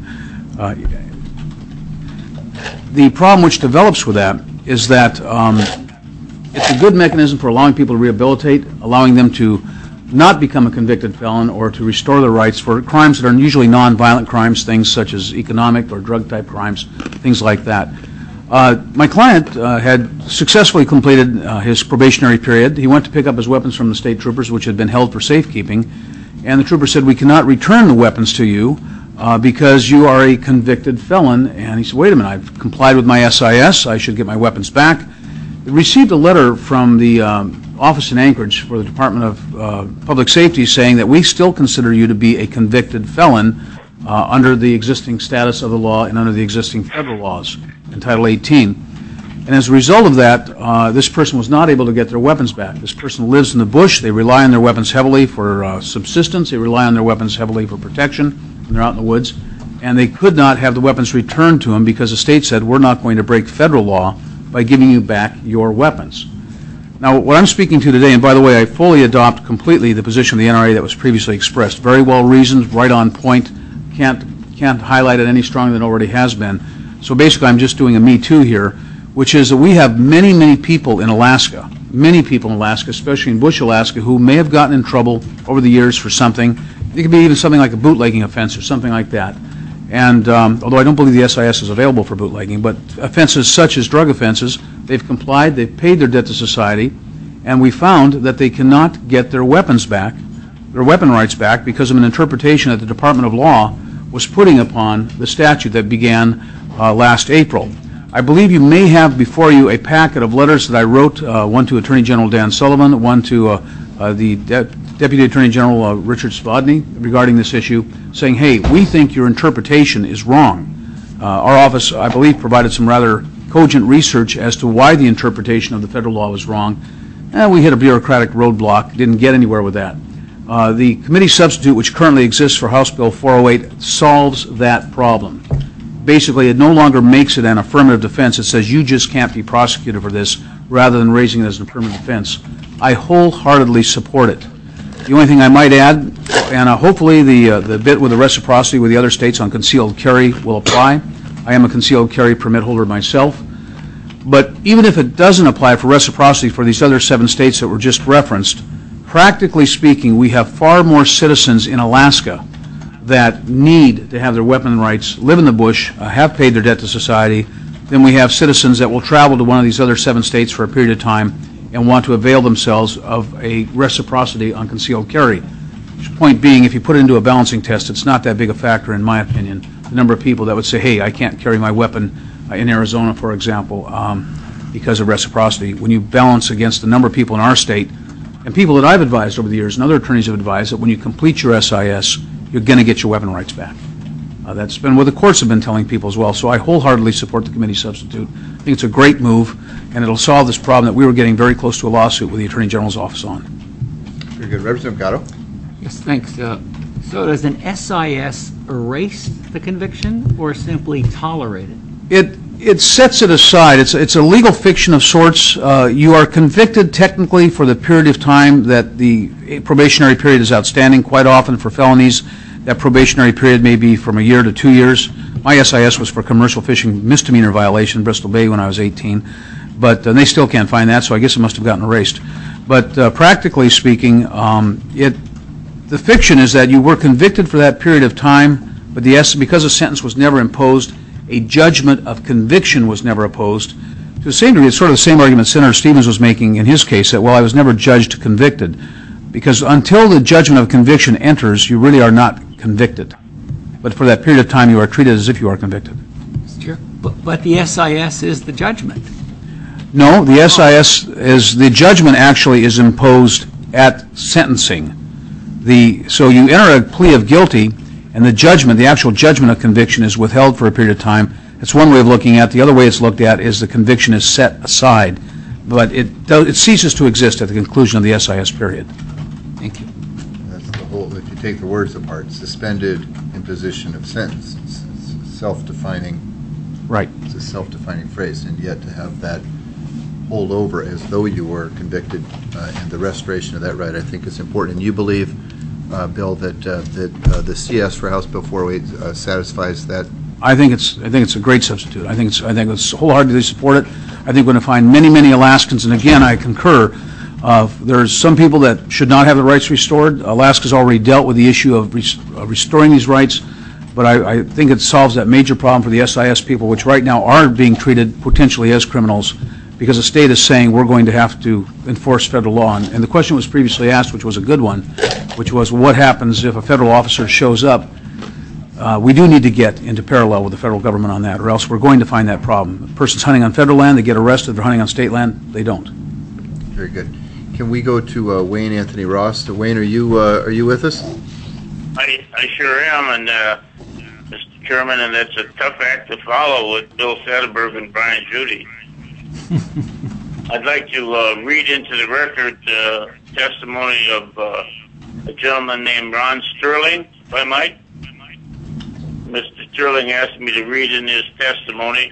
The problem which develops with that is that it's a good mechanism for allowing people to rehabilitate, allowing them to not become a convicted felon or to restore their rights for crimes that are usually non-violent crimes, things such as economic or drug-type crimes, things like that. My client had successfully completed his probationary period. He went to pick up his weapons from the state troopers, which had been held for safekeeping, and the trooper said, "We cannot return the weapons to you because you are a convicted felon." And he said, "Wait a minute, I've complied with my SIS. I should get my weapons back." He received a letter from the office in Anchorage for the Department of Public Safety saying that we still consider you to be a convicted felon under the existing status of the law and under the existing federal laws in Title 18. And as a result of that, this person was not able to get their weapons back. This person lives in the bush. They rely on their weapons heavily for subsistence. They rely on their weapons heavily for protection when they're out in the woods. And they could not have the weapons returned to them because the state said, we're not going to break federal law by giving you back your weapons. Now, what I'm speaking to today, and by the way, I fully adopt completely the position of the NRA that was previously expressed. Very well reasoned, right on point. Can't highlight it any stronger than it already has been. So basically, I'm just doing a me too here, which is that we have many, many people in Alaska, especially in Bush, Alaska, who may have gotten in trouble over the years for something. It could be even something like a bootlegging offense or something like that. And although I don't believe the SIS is available for bootlegging, but offenses such as drug offenses, they've complied, they've paid their debt to society, and we found that they cannot get their weapons back, their weapon rights back, because of an interpretation that the Department of Law was putting upon the statute that began last April. I believe you may have before you a packet of letters that I wrote, one to Attorney General Dan Sullivan, one to the Deputy Attorney General Richard Spodny regarding this issue, saying, hey, we think your interpretation is wrong. Our office, I believe, provided some rather cogent research as to why the interpretation of the federal law was wrong. And we hit a bureaucratic roadblock, didn't get anywhere with that. The committee substitute, which currently exists for House Bill 408, solves that problem. Basically, it no longer makes it an affirmative defense. It says you just can't be prosecuted for this, rather than raising it as an affirmative defense. I wholeheartedly support it. The only thing I might add, and hopefully the bit with the reciprocity with the other states on concealed carry will apply. I am a concealed carry permit holder myself. But even if it doesn't apply for reciprocity for these other 7 states that were just referenced, practically speaking, we have far more citizens in Alaska that need to have their weapon rights, live in the bush, have paid their debt to society, than we have citizens that will travel to one of these other 7 states for a period of time and want to avail themselves of a reciprocity on concealed carry. Point being, if you put it into a balancing test, it's not that big a factor, in my opinion, the number of people that would say, hey, I can't carry my weapon in Arizona, for example, because of reciprocity. When you balance against the number of people in our state, and people that I've advised over the years, and other attorneys have advised, that when you complete your SIS, you're going to get your weapon rights back. That's been what the courts have been telling people as well. So I wholeheartedly support the committee substitute. I think it's a great move, and it'll solve this problem that we were getting very close to a lawsuit with the Attorney General's office on. Very good. Representative Gatto? Yes, thanks. So does an SIS erase the conviction or simply tolerate it? It sets it aside. It's a legal fiction of sorts. You are convicted technically for the period of time that the probationary period is outstanding. Quite often for felonies, that probationary period may be from a year to 2 years. My SIS was for commercial fishing misdemeanor violation in Bristol Bay when I was 18, but they still can't find that, so I guess it must have gotten erased. But practically speaking, the fiction is that you were convicted for that period of time, but because a sentence was never imposed, a judgment of conviction was never opposed. To the same degree, it's sort of the same argument Senator Stevens was making in his case, that, well, I was never judged convicted. Because until the judgment of conviction enters, you really are not convicted. But for that period of time, you are treated as if you are convicted. Sure. But the SIS is the judgment. No, the SIS is, the judgment actually is imposed at sentencing. So you enter a plea of guilty, and the judgment, the actual judgment of conviction, is withheld for a period of time. That's one way of looking at it. The other way it's looked at is the conviction is set aside, but it ceases to exist at the conclusion of the SIS period. Thank you. That's the whole, if you take the words apart, suspended imposition of sentence. It's self-defining. Right. It's a self-defining phrase, and yet to have that hold over as though you were convicted and the restoration of that right, I think is important. And you believe, Bill, that the CS for House Bill 408 satisfies that? I think it's a great substitute. I think it's wholeheartedly support it. I think we're going to find many, many Alaskans, and again, I concur. There's some people that should not have the rights restored. Alaska's already dealt with the issue of restoring these rights, but I think it solves that major problem for the SIS people, which right now are being treated potentially as criminals because the state is saying we're going to have to enforce federal law. And the question was previously asked, which was a good one, which was what happens if a federal officer shows up. We do need to get into parallel with the federal government on that, or else we're going to find that problem. A person's hunting on federal land, they get arrested. If they're hunting on state land, they don't. Very good. Can we go to Wayne Anthony Ross? Wayne, are you with us? I sure am, and Mr. Chairman, and it's a tough act to follow with Bill Satterberg and Brian Judy. I'd like to read into the record testimony of a gentleman named Ron Sterling, if I might. Mr. Sterling asked me to read in his testimony.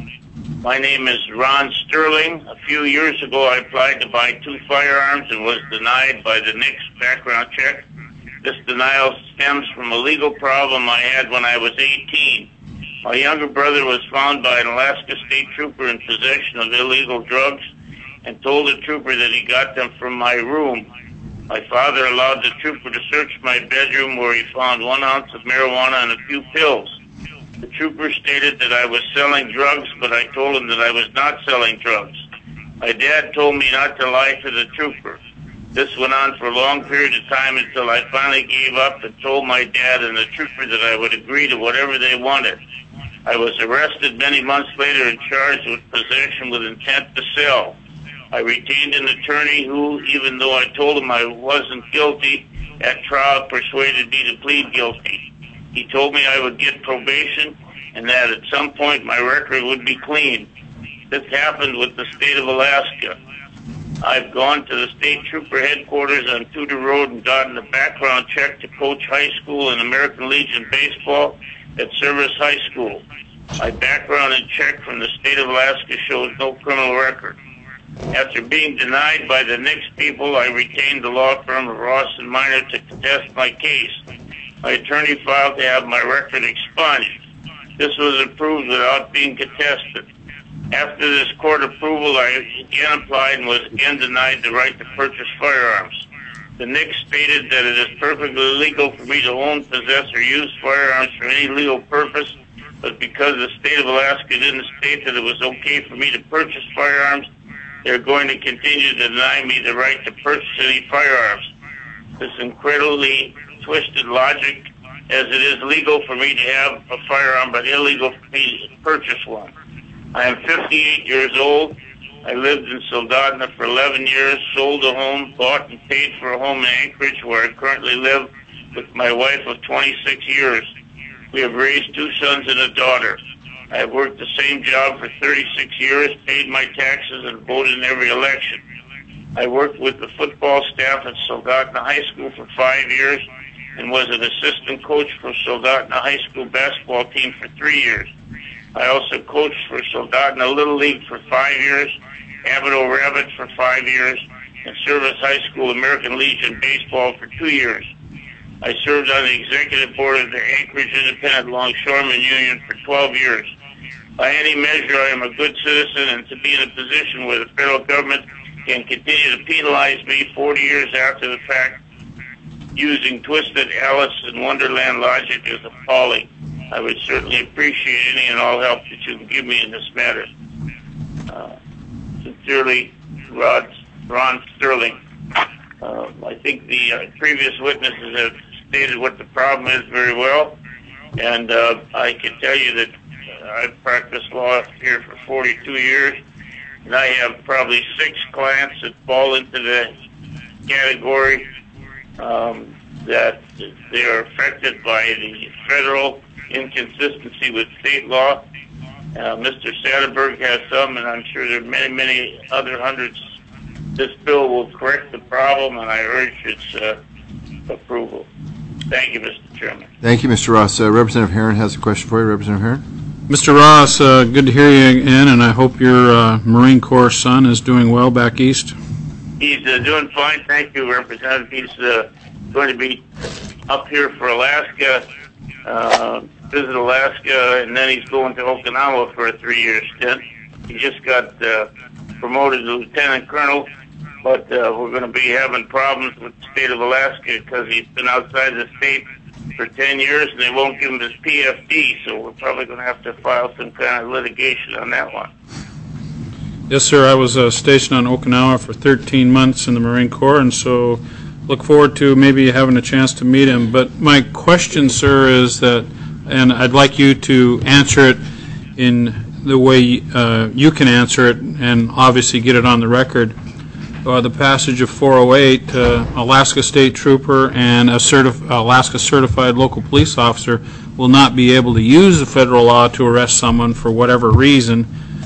My name is Ron Sterling. A few years ago, I applied to buy 2 firearms and was denied by the NICS background check. This denial stems from a legal problem I had when I was 18. My younger brother was found by an Alaska State Trooper in possession of illegal drugs and told the trooper that he got them from my room. My father allowed the trooper to search my bedroom where he found 1 ounce of marijuana and a few pills. The trooper stated that I was selling drugs, but I told him that I was not selling drugs. My dad told me not to lie to the trooper. This went on for a long period of time until I finally gave up and told my dad and the trooper that I would agree to whatever they wanted. I was arrested many months later and charged with possession with intent to sell. I retained an attorney who, even though I told him I wasn't guilty, at trial persuaded me to plead guilty. He told me I would get probation and that at some point my record would be clean. This happened with the state of Alaska. I've gone to the state trooper headquarters on Tudor Road and gotten a background check to coach high school and American Legion baseball at Service High School. My background and check from the state of Alaska shows no criminal record. After being denied by the NICS people, I retained the law firm of Ross and Minor to contest my case. My attorney filed to have my record expunged. This was approved without being contested. After this court approval, I again applied and was again denied the right to purchase firearms. The NICS stated that it is perfectly legal for me to own, possess, or use firearms for any legal purpose, but because the state of Alaska didn't state that it was okay for me to purchase firearms, they're going to continue to deny me the right to purchase any firearms. This incredibly twisted logic, as it is legal for me to have a firearm, but illegal for me to purchase one. I am 58 years old. I lived in Soldotna for 11 years, sold a home, bought and paid for a home in Anchorage, where I currently live with my wife of 26 years. We have raised 2 sons and a daughter. I have worked the same job for 36 years, paid my taxes, and voted in every election. I worked with the football staff at Soldotna High School for 5 years and was an assistant coach for Soldotna High School basketball team for 3 years. I also coached for Soldotna Little League for 5 years, Abbott Rabbit for 5 years, and Service High School American Legion baseball for 2 years. I served on the executive board of the Anchorage Independent Longshoremen Union for 12 years. By any measure, I am a good citizen, and to be in a position where the federal government can continue to penalize me 40 years after the fact using twisted Alice in Wonderland logic is appalling. I would certainly appreciate any and all help that you can give me in this matter. Sincerely, Ron Sterling. I think the previous witnesses have stated what the problem is very well, and I can tell you that I've practiced law here for 42 years, and I have probably 6 clients that fall into the category that they are affected by the federal inconsistency with state law. Mr. Satterberg has some, and I'm sure there are many, many other hundreds. This bill will correct the problem, and I urge its approval. Thank you, Mr. Chairman. Thank you, Mr. Ross. Representative Herron has a question for you. Representative Herron? Mr. Ross, good to hear you again, and I hope your Marine Corps son is doing well back east. He's doing fine, thank you, Representative. He's going to be up here for Alaska, visit Alaska, and then he's going to Okinawa for a 3-year stint. He just got promoted to lieutenant colonel, but we're going to be having problems with the state of Alaska because he's been outside the state for 10 years, and they won't give him his PFD, so we're probably going to have to file some kind of litigation on that one. Yes, sir. I was stationed on Okinawa for 13 months in the Marine Corps, and so look forward to maybe having a chance to meet him. But my question, sir, is that, and I'd like you to answer it in the way you can answer it and obviously get it on the record. the passage of 408, Alaska State Trooper and a Alaska certified local police officer will not be able to use the federal law to arrest someone for whatever reason.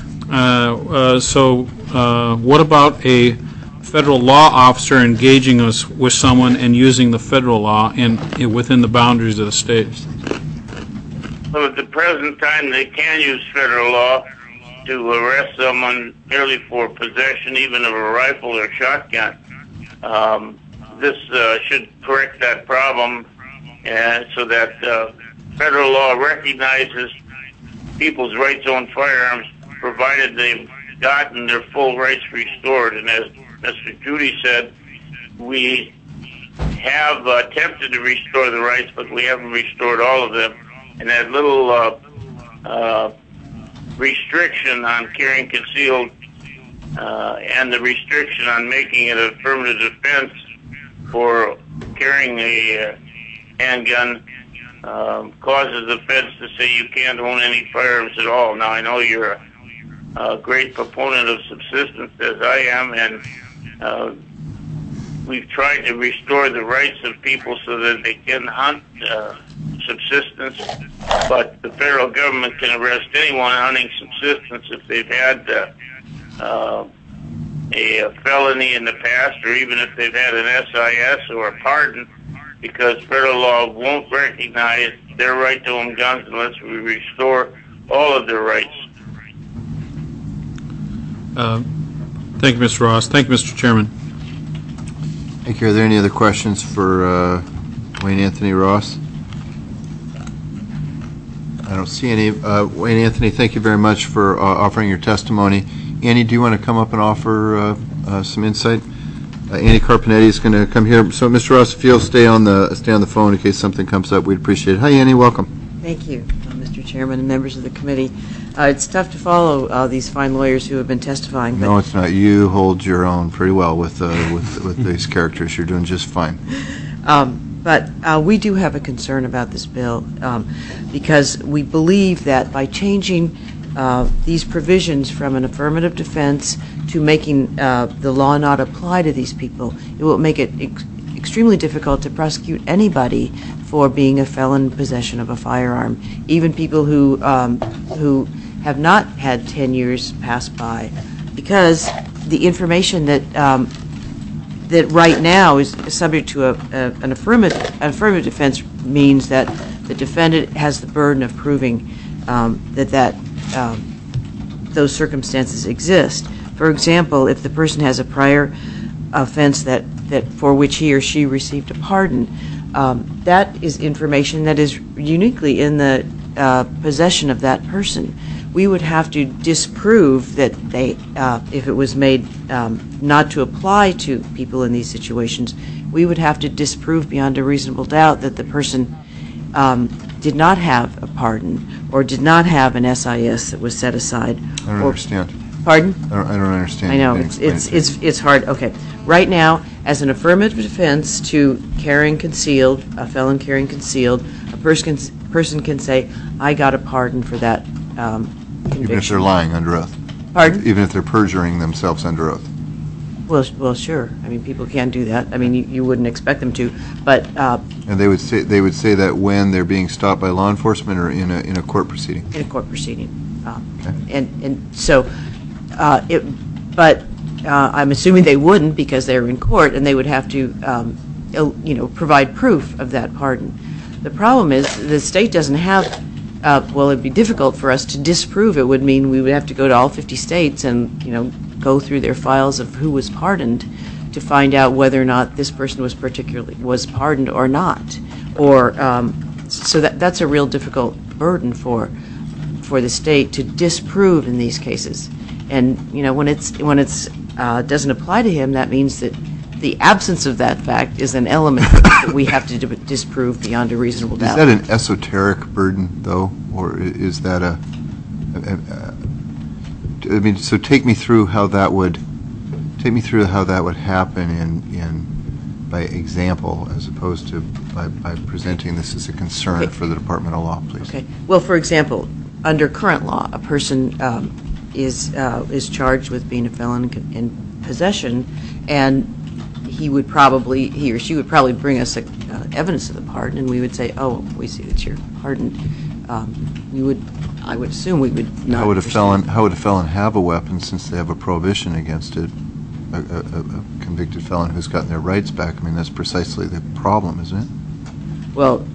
So what about a federal law officer engaging us with someone and using the federal law within the boundaries of the state? Well, at the present time, they can use federal law to arrest someone merely for possession even of a rifle or shotgun. This should correct that problem so that federal law recognizes people's rights to own firearms provided they've gotten their full rights restored. And as Mr. Judy said, we have attempted to restore the rights, but we haven't restored all of them. And that little restriction on carrying concealed and the restriction on making it an affirmative defense for carrying a handgun causes the feds to say you can't own any firearms at all. Now, I know you're a great proponent of subsistence, as I am, and we've tried to restore the rights of people so that they can hunt subsistence, but the federal government can arrest anyone hunting subsistence if they've had a felony in the past, or even if they've had an SIS or a pardon, because federal law won't recognize their right to own guns unless we restore all of their rights. Thank you, Mr. Ross. Thank you, Mr. Chairman. Thank you. Are there any other questions for Wayne Anthony Ross? I don't see any. Wayne Anthony, thank you very much for offering your testimony. Annie, do you want to come up and offer some insight? Annie Carpenetti is going to come here. So, Mr. Ross, if you'll stay on the phone in case something comes up, we'd appreciate it. Hi, Annie. Welcome. Thank you, Mr. Chairman and members of the committee. It's tough to follow these fine lawyers who have been testifying. No, it's not. You hold your own pretty well with these characters. You're doing just fine. But we do have a concern about this bill because we believe that by changing these provisions from an affirmative defense to making the law not apply to these people, it will make it extremely difficult to prosecute anybody for being a felon in possession of a firearm, even people who have not had 10 years pass by, because the information that that right now is subject to an affirmative defense means that the defendant has the burden of proving that those circumstances exist. For example, if the person has a prior offense that for which he or she received a pardon, that is information that is uniquely in the possession of that person. We would have to disprove that they, if it was made not to apply to people in these situations, we would have to disprove beyond a reasonable doubt that the person did not have a pardon or did not have an SIS that was set aside. I don't understand. Pardon? I don't understand. I know, it's hard. Okay. Right now, as an affirmative defense to carrying concealed, a felon carrying concealed, a person can say, I got a pardon for that conviction. Even if they're lying under oath? Pardon? Even if they're perjuring themselves under oath? Well, sure. I mean, people can do that. I mean, you wouldn't expect them to, but... And they would say that when they're being stopped by law enforcement or in a court proceeding? In a court proceeding. Okay. And so, but I'm assuming they wouldn't because they're in court and they would have to, provide proof of that pardon. The problem is the state doesn't have, it'd be difficult for us to disprove. It would mean we would have to go to all 50 states and, go through their files of who was pardoned to find out whether or not this person was pardoned or not. Or, so that's a real difficult burden for the state to disprove in these cases. And, when it's doesn't apply to him, that means that the absence of that fact is an element that we have to disprove beyond a reasonable doubt. Is that an esoteric burden, though, or is that so take me through how that would happen in by example, as opposed to by presenting this as a concern for the Department of Law, please. Okay. Well, for example, under current law, a person is charged with being a felon in possession, and he or she would probably bring us evidence of the pardon, and we would say, "Oh, we see that you're pardoned." I would assume we would not. How would a felon have a weapon since they have a prohibition against it? A convicted felon who's gotten their rights back. I mean, that's precisely the problem, isn't it? Well,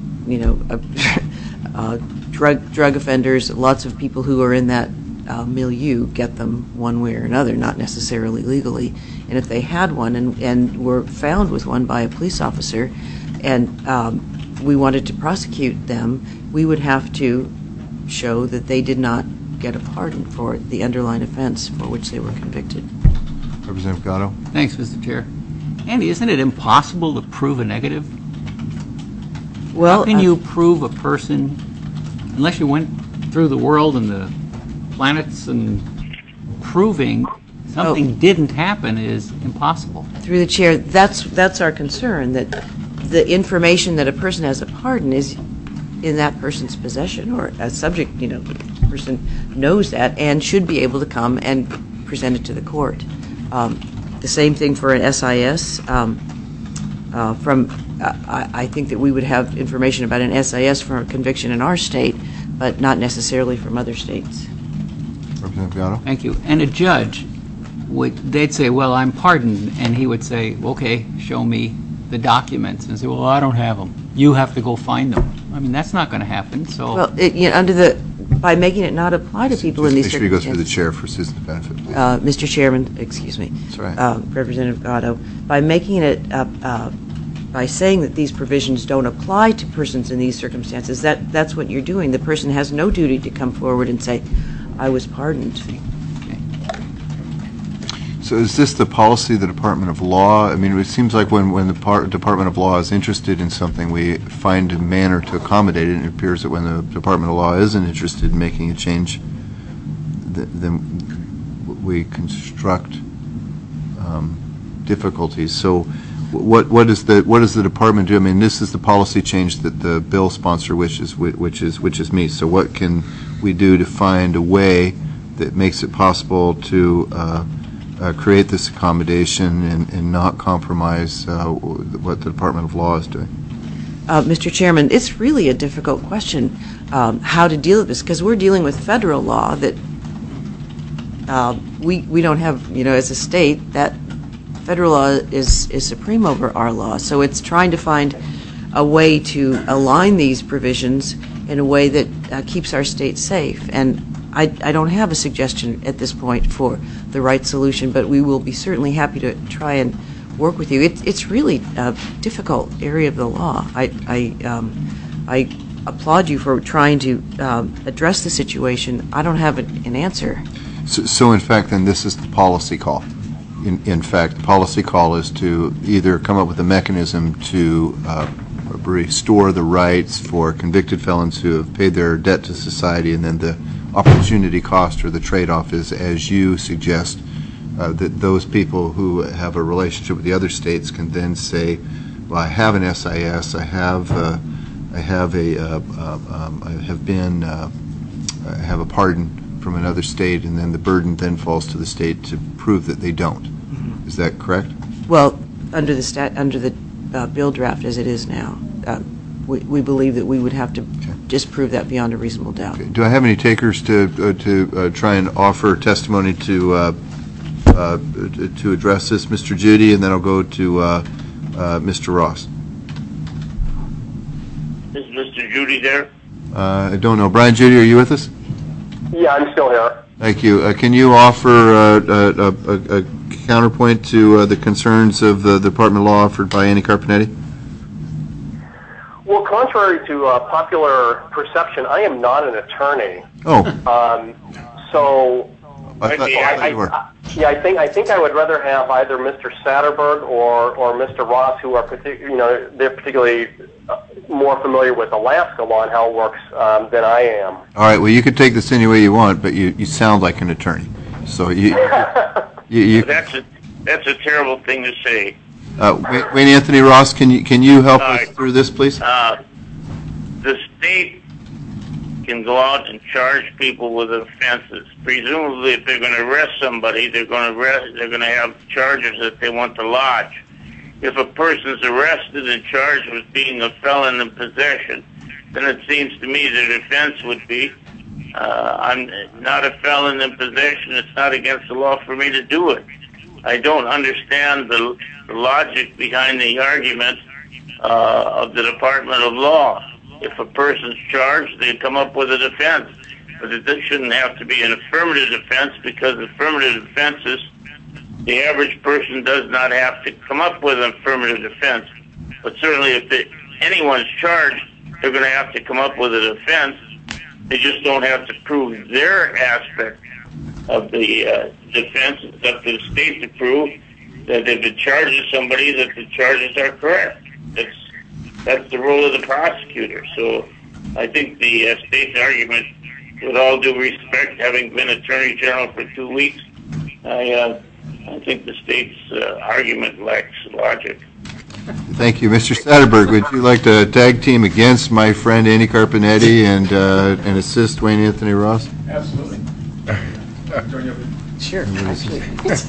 drug offenders, lots of people who are in that milieu get them one way or another, not necessarily legally. And if they had one and were found with one by a police officer, and we wanted to prosecute them, we would have to show that they did not get a pardon for the underlying offense for which they were convicted. Representative Gatto? Thanks, Mr. Chair. Andy, isn't it impossible to prove a negative? Well, how can you prove a person, unless you went through the world and the planets, and proving something didn't happen is impossible? Through the chair, that's our concern, that the information that a person has a pardon is in that person's possession, or a subject, the person knows that and should be able to come and present it to the court. The same thing for an SIS. I think that we would have information about an SIS from a conviction in our state, but not necessarily from other states. Representative Gatto? Thank you. And a judge, they'd say, well, I'm pardoned, and he would say, okay, show me the documents, and say, well, I don't have them. You have to go find them. I mean, that's not going to happen. So, well, by making it not apply to people in these circumstances. Make sure you go through the circumstances. chair for Susan's benefit, please. Mr. Chairman, excuse me. That's right. Representative Gatto, by making it, by saying that these provisions don't apply to persons in these circumstances, that's what you're doing. The person has no duty to come forward and say, I was pardoned. So is this the policy of the Department of Law? I mean, it seems like when the Department of Law is interested in something, we find a manner to accommodate it. And it appears that when the Department of Law isn't interested in making a change, then we construct difficulties. So what does the department do? I mean, this is the policy change that the bill sponsor wishes, which is me. So what can we do to find a way that makes it possible to create this accommodation and not compromise what the Department of Law is doing? Mr. Chairman, it's really a difficult question how to deal with this, because we're dealing with federal law that we don't have, as a state, that federal law is supreme over our law. So it's trying to find a way to align these provisions in a way that keeps our state safe. And I don't have a suggestion at this point for the right solution, but we will be certainly happy to try and work with you. It's really a difficult area of the law. I applaud you for trying to address the situation. I don't have an answer. So in fact, then this is the policy call. In fact, the policy call is to either come up with a mechanism to restore the rights for convicted felons who have paid their debt to society, and then the opportunity cost or the trade-off is, as you suggest, that those people who have a relationship with the other states can then say, well, I have an SIS, I have a pardon from another state, and then the burden then falls to the state to prove that they don't. Mm-hmm. Is that correct? Well, under the bill draft as it is now, we believe that we would have to disprove that beyond a reasonable doubt. Okay. Do I have any takers to try and offer testimony to address this? Mr. Judy, and then I'll go to Mr. Ross. Is Mr. Judy there? I don't know. Brian Judy, are you with us? Yeah, I'm still here. Thank you. Can you offer a counterpoint to the concerns of the Department of Law offered by Annie Carpenetti? Well, contrary to popular perception, I am not an attorney. Oh. So I thought you were. I think I would rather have either Mr. Satterberg or Mr. Ross, who are they're particularly more familiar with Alaska law and how it works than I am. All right. Well, you can take this any way you want, but you sound like an attorney. So you That's a terrible thing to say. Wayne Anthony Ross, can you help us through this, please? The state can go out and charge people with offenses. Presumably, if they're going to arrest somebody, they're going to have charges that they want to lodge. If a person's arrested and charged with being a felon in possession, then it seems to me the defense would be, I'm not a felon in possession. It's not against the law for me to do it. I don't understand the logic behind the argument of the Department of Law. If a person's charged, they come up with a defense. But it shouldn't have to be an affirmative defense, because affirmative defenses, the average person does not have to come up with an affirmative defense. But certainly if anyone's charged, they're going to have to come up with a defense. They just don't have to prove their aspect of the defense. It's up to the state to prove that if it charges somebody, that the charges are correct. That's the role of the prosecutor. So I think the state's argument, with all due respect, having been Attorney General for 2 weeks, I think the state's argument lacks logic. Thank you. Mr. Satterberg, would you like to tag team against my friend Andy Carpenetti and assist Wayne Anthony Ross? Absolutely. Sure, actually.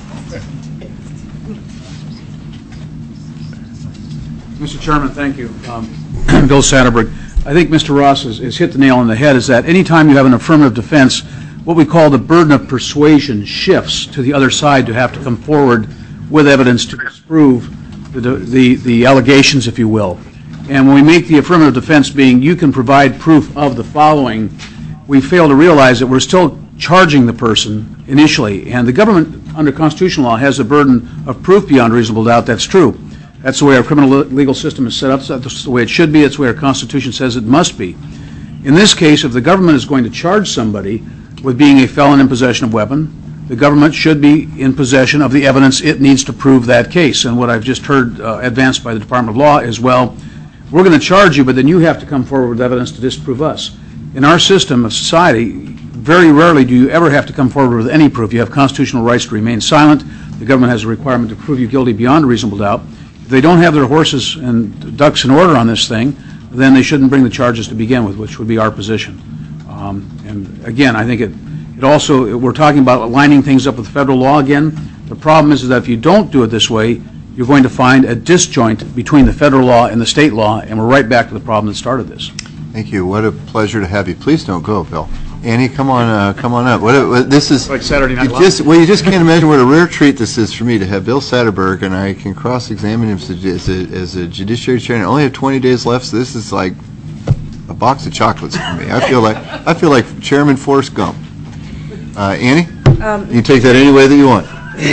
Mr. Chairman, thank you. Bill Satterberg. I think Mr. Ross has hit the nail on the head, is that anytime you have an affirmative defense, what we call the burden of persuasion shifts to the other side to have to come forward with evidence to disprove the allegations, if you will. And when we make the affirmative defense being, you can provide proof of the following, we fail to realize that we're still charging the person initially. And the government, under constitutional law, has a burden of proof beyond reasonable doubt. That's true. That's the way our criminal legal system is set up. That's the way it should be. It's the way our Constitution says it must be. In this case, if the government is going to charge somebody with being a felon in possession of a weapon, the government should be in possession of the evidence it needs to prove that case. And what I've just heard advanced by the Department of Law is, well, we're going to charge you, but then you have to come forward with evidence to disprove us. In our system of society, very rarely do you ever have to come forward with any proof. You have constitutional rights to remain silent. The government has a requirement to prove you guilty beyond a reasonable doubt. If they don't have their horses and ducks in order on this thing, then they shouldn't bring the charges to begin with, which would be our position. And again, I think it also, we're talking about lining things up with federal law again. The problem is that if you don't do it this way, you're going to find a disjoint between the federal law and the state law, and we're right back to the problem that started this. Thank you. What a pleasure to have you. Please don't go, Bill. Annie, come on up. What this is like Saturday Night Live. You just can't imagine what a rare treat this is for me to have Bill Satterberg, and I can cross-examine him as a judiciary chair. And I only have 20 days left, so this is like a box of chocolates for me. I feel like Chairman Forrest Gump. Annie, you take that any way that you want.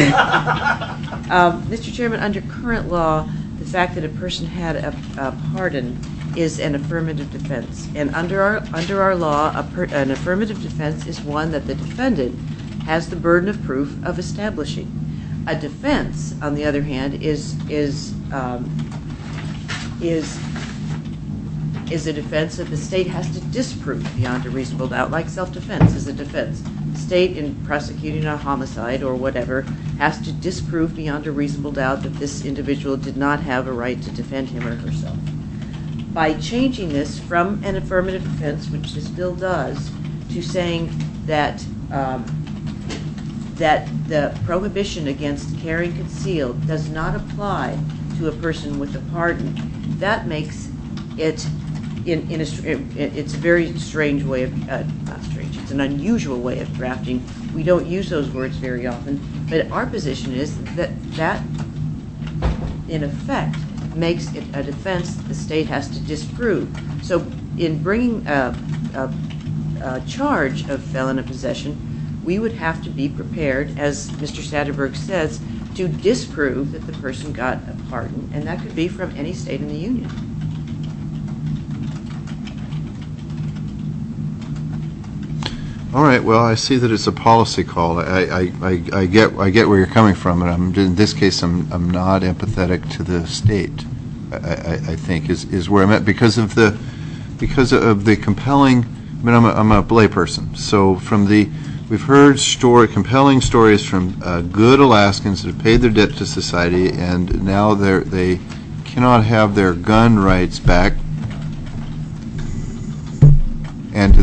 Mr. Chairman, under current law, the fact that a person had a pardon is an affirmative defense. And under our law, an affirmative defense is one that the defendant has the burden of proof of establishing. A defense, on the other hand, is a defense that the state has to disprove beyond a reasonable doubt, like self-defense is a defense. The state, in prosecuting a homicide or whatever, has to disprove beyond a reasonable doubt that this individual did not have a right to defend him or herself. By changing this from an affirmative defense, which this bill does, to saying that that the prohibition against carrying concealed does not apply to a person with a pardon, that makes it it's a very strange way of not strange. It's an unusual way of drafting. We don't use those words very often, but our position is that in effect makes it a defense the state has to disprove. So in bringing a charge of felon in possession, we would have to be prepared, as Mr. Satterberg says, to disprove that the person got a pardon, and that could be from any state in the union. All right. Well, I see that it's a policy call. I get where you're coming from, and in this case, I'm not empathetic to the state. I think is where I'm at because of the compelling. I mean, I'm a layperson, so we've heard compelling stories from good Alaskans that have paid their debt to society, and now they cannot have their gun rights back, and to the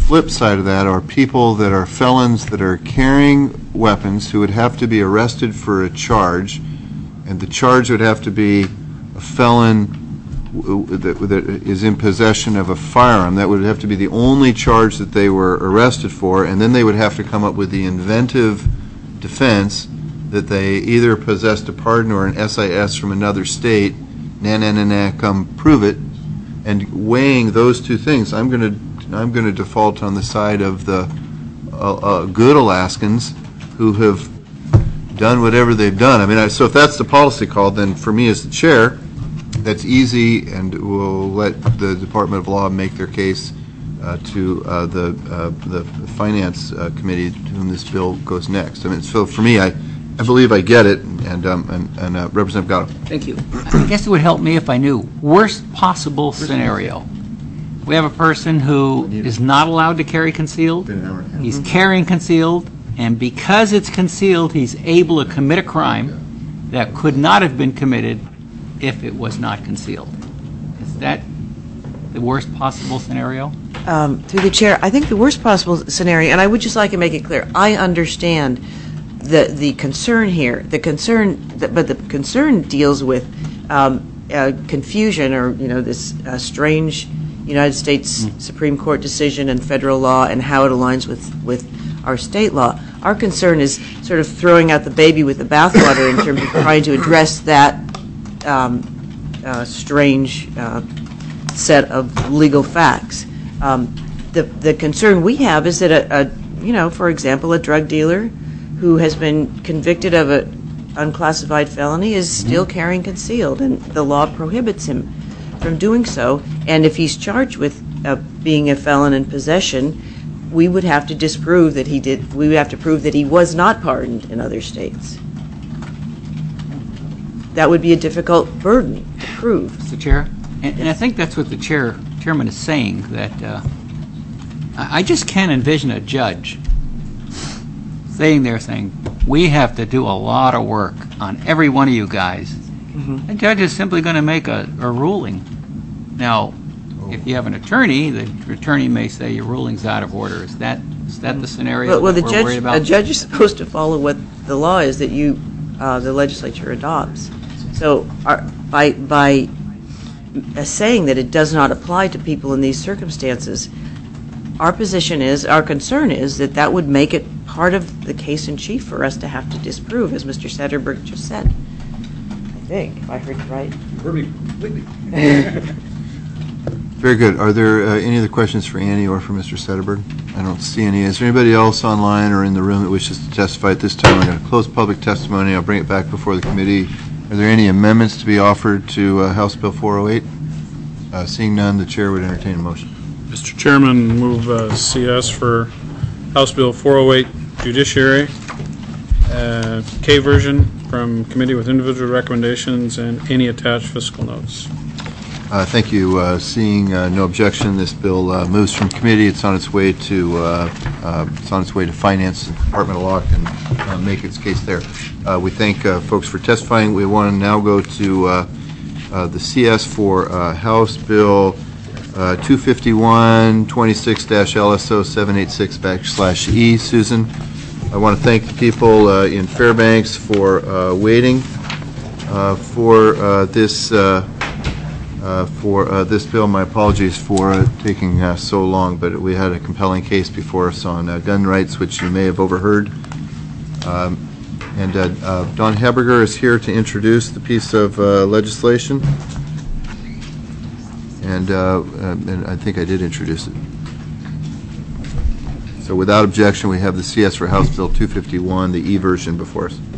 flip side of that are people that are felons that are carrying weapons who would have to be arrested for a charge, and the charge would have to be a felon that is in possession of a firearm. That would have to be the only charge that they were arrested for, and then they would have to come up with the inventive defense that they either possessed a pardon or an SIS from another state. Come prove it. And weighing those two things, I'm going to default on the side of the good Alaskans who have done whatever they've done. I mean, so if that's the policy call, then for me as the chair, that's easy, and we'll let the Department of Law make their case to the Finance Committee, to whom this bill goes next. I mean, so for me, I believe I get it, and Representative Gatto. Thank you. I guess it would help me if I knew. Worst possible scenario. We have a person who is not allowed to carry concealed. He's carrying concealed, and because it's concealed, he's able to commit a crime that could not have been committed if it was not concealed. Is that the worst possible scenario? Through the chair, I think the worst possible scenario, and I would just like to make it clear, I understand the concern here. But the concern deals with confusion, or this strange United States Supreme Court decision and federal law and how it aligns with our state law. Our concern is sort of throwing out the baby with the bathwater in terms of trying to address that strange set of legal facts. The concern we have is that for example, a drug dealer who has been convicted of an unclassified felony is still carrying concealed, and the law prohibits him from doing so. And if he's charged with being a felon in possession, we would have to disprove that he did. We would have to prove that he was not pardoned in other states. That would be a difficult burden to prove. Mr. Chair, and I think that's what the chairman is saying, that I just can't envision a judge saying we have to do a lot of work on every one of you guys. The judge is simply going to make a ruling. Now, if you have an attorney, the attorney may say your ruling's out of order. Is that the scenario well, that we're worried about? A judge is supposed to follow what the law is that the legislature adopts. So by saying that it does not apply to people in these circumstances, our concern is that would make it part of the case in chief for us to have to disprove, as Mr. Satterberg just said. I think, if I heard you right. Very good. Are there any other questions for Annie or for Mr. Satterberg? I don't see any. Is there anybody else online or in the room that wishes to testify at this time? I'm going to close public testimony. I'll bring it back before the committee. Are there any amendments to be offered to House Bill 408? Seeing none, the chair would entertain a motion. Mr. Chairman, move CS for House Bill 408, Judiciary, K version from committee with individual recommendations and any attached fiscal notes. Thank you. Seeing no objection, this bill moves from committee. It's on its way to Finance and Department of Law and make its case there. We thank folks for testifying. We want to now go to the CS for House Bill 251-26-LSO-786/E. Susan, I want to thank the people in Fairbanks for waiting for this bill. My apologies for taking so long, but we had a compelling case before us on gun rights, which you may have overheard. And Don Haberger is here to introduce the piece of legislation. And I think I did introduce it. So without objection, we have the CS for House Bill 251, the E version, before us.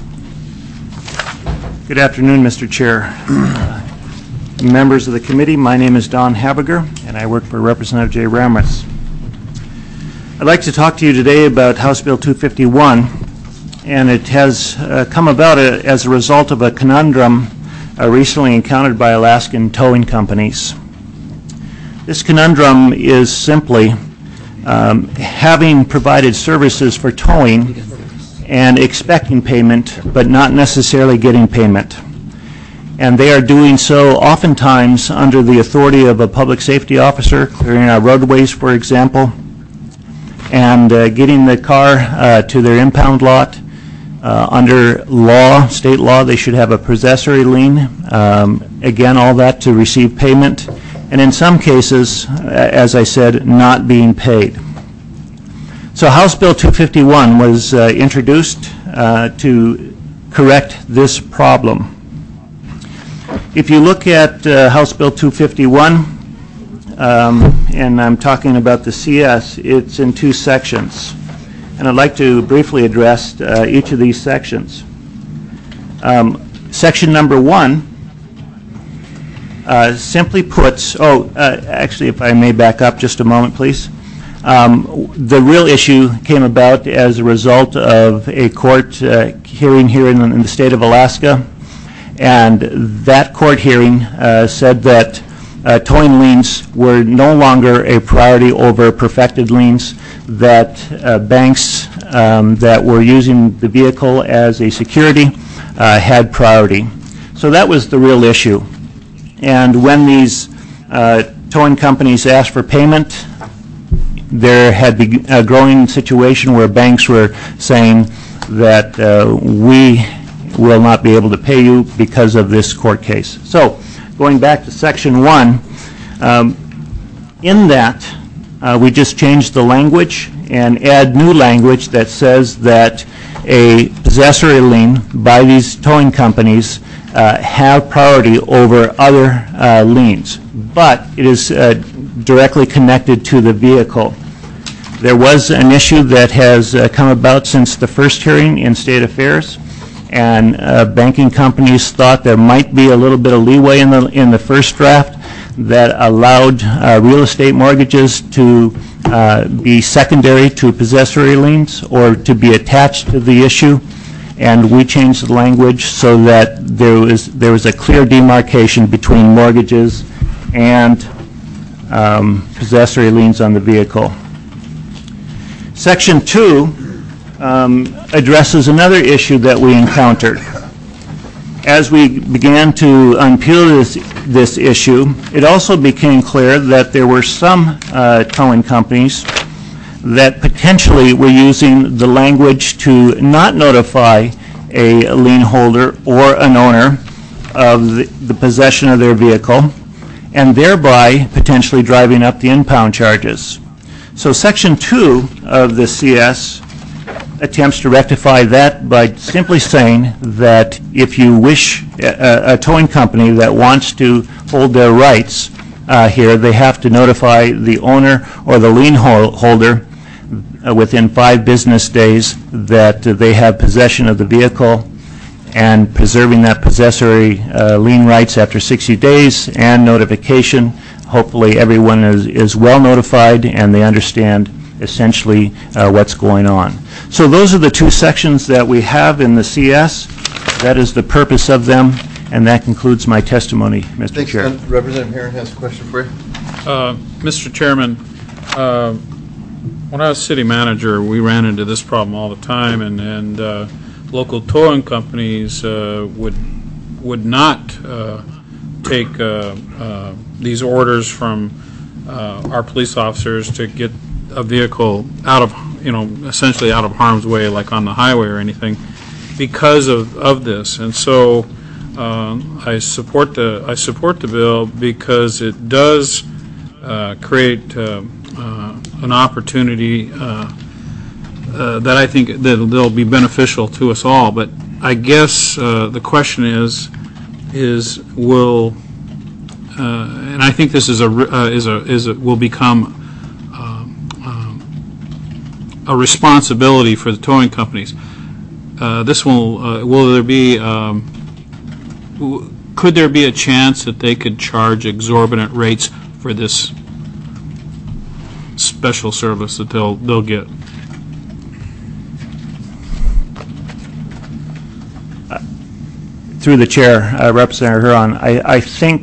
Good afternoon, Mr. Chair. Members of the committee, my name is Don Haberger, and I work for Representative Jay Ramrus. I'd like to talk to you today about House Bill 251, and it has come about as a result of a conundrum recently encountered by Alaskan towing companies. This conundrum is simply having provided services for towing and expecting payment, but not necessarily getting payment. And they are doing so oftentimes under the authority of a public safety officer, clearing our roadways, for example, and getting the car to their impound lot. Under law, state law, they should have a possessory lien. Again, all that to receive payment. And in some cases, as I said, not being paid. So House Bill 251 was introduced to correct this problem. If you look at House Bill 251, and I'm talking about the CS, it's in two sections. And I'd like to briefly address each of these sections. Section number 1 simply puts, actually, if I may back up just a moment, please. The real issue came about as a result of a court hearing here in the state of Alaska. And that court hearing said that towing liens were no longer a priority over perfected liens, that banks that were using the vehicle as a security had priority. So that was the real issue. And when these towing companies asked for payment, there had been a growing situation where banks were saying that we will not be able to pay you because of this court case. So going back to Section 1, in that we just changed the language and add new language that says that a possessory lien by these towing companies have priority over other liens, but it is directly connected to the vehicle. There was an issue that has come about since the first hearing in State Affairs, and banking companies thought there might be a little bit of leeway in the first draft that allowed real estate mortgages to be secondary to possessory liens or to be attached to the issue. And we changed the language so that there was a clear demarcation between mortgages and possessory liens on the vehicle. Section 2 addresses another issue that we encountered. As we began to unpeel this issue, it also became clear that there were some towing companies that potentially were using the language to not notify a lien holder or an owner of the possession of their vehicle, and thereby potentially driving up the impound charges. So Section 2 of the CS attempts to rectify that by simply saying that if you wish a towing company that wants to hold their rights here, they have to notify the owner or the lien holder within 5 business days that they have possession of the vehicle, and preserving that possessory lien rights after 60 days and notification. Hopefully everyone is well notified and they understand essentially what's going on. So those are the two sections that we have in the CS. That is the purpose of them, and that concludes my testimony, Mr. Chair. Representative Herron has a question for you. Mr. Chairman, when I was city manager, we ran into this problem all the time, and local towing companies would not take these orders from our police officers to get a vehicle out of, essentially out of harm's way, like on the highway or anything, because of this. And so I support the bill because it does create an opportunity that I think that'll be beneficial to us all. But I guess the question is will and I think this will become a responsibility for the towing companies. Will there be? Could there be a chance that they could charge exorbitant rates for this special service that they'll get? Through the chair, Representative Huron, I think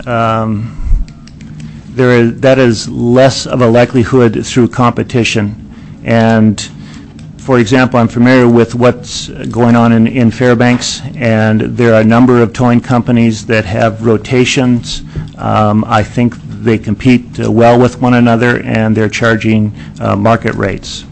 that is less of a likelihood through competition. And for example, I'm familiar with what's going on in Fairbanks, and there are a number of towing companies that have rotations. I think They compete well with one another, and they're charging market rates.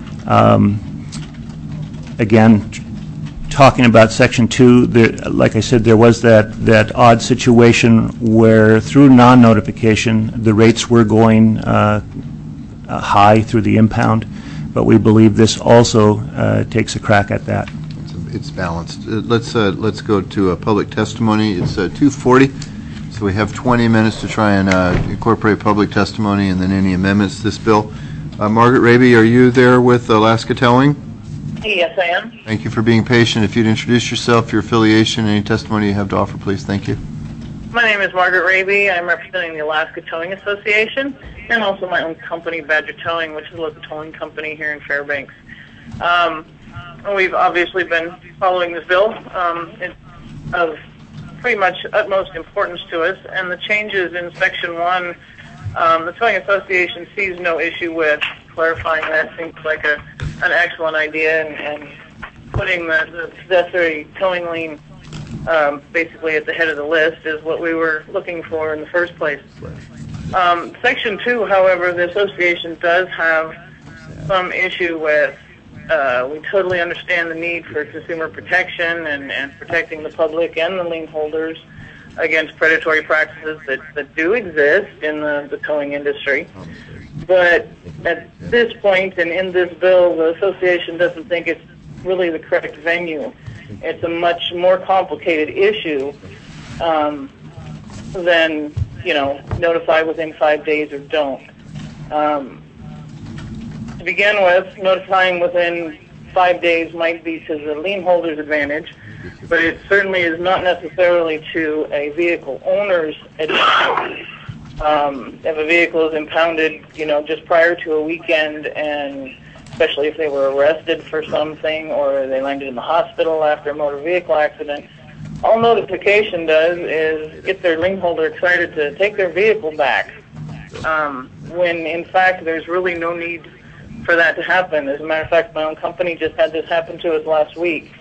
Again, talking about Section 2, like I said, there was that odd situation where through non-notification, the rates were going high through the impound, but we believe this also takes a crack at that. It's balanced. Let's go to a public testimony. It's 2:40, so we have 20 minutes to try and incorporate public testimony and then any amendments to this bill. Margaret Raby, are you there with Alaska Towing? Yes, I am. Thank you for being patient. If you'd introduce yourself, your affiliation, any testimony you have to offer, please. Thank you. My name is Margaret Raby. I'm representing the Alaska Towing Association and also my own company, Badger Towing, which is a local towing company here in Fairbanks. We've obviously been following this bill. It's of pretty much utmost importance to us, and the changes in Section 1, the Towing Association sees no issue with clarifying that. Seems like an excellent idea, and putting the possessory towing lien basically at the head of the list is what we were looking for in the first place. Section 2, however, the association does have some issue with. We totally understand the need for consumer protection and protecting the public and the lien holders against predatory practices that do exist in the towing industry. But at this point and in this bill, the association doesn't think it's really the correct venue. It's a much more complicated issue than, notify within 5 days or don't. To begin with, notifying within 5 days might be to the lien holder's advantage, but it certainly is not necessarily to a vehicle owner's advantage. If a vehicle is impounded, just prior to a weekend, and especially if they were arrested for something or they landed in the hospital after a motor vehicle accident, all notification does is get their lien holder excited to take their vehicle back, when in fact there's really no need for that to happen. As a matter of fact, my own company just had this happen to us last week.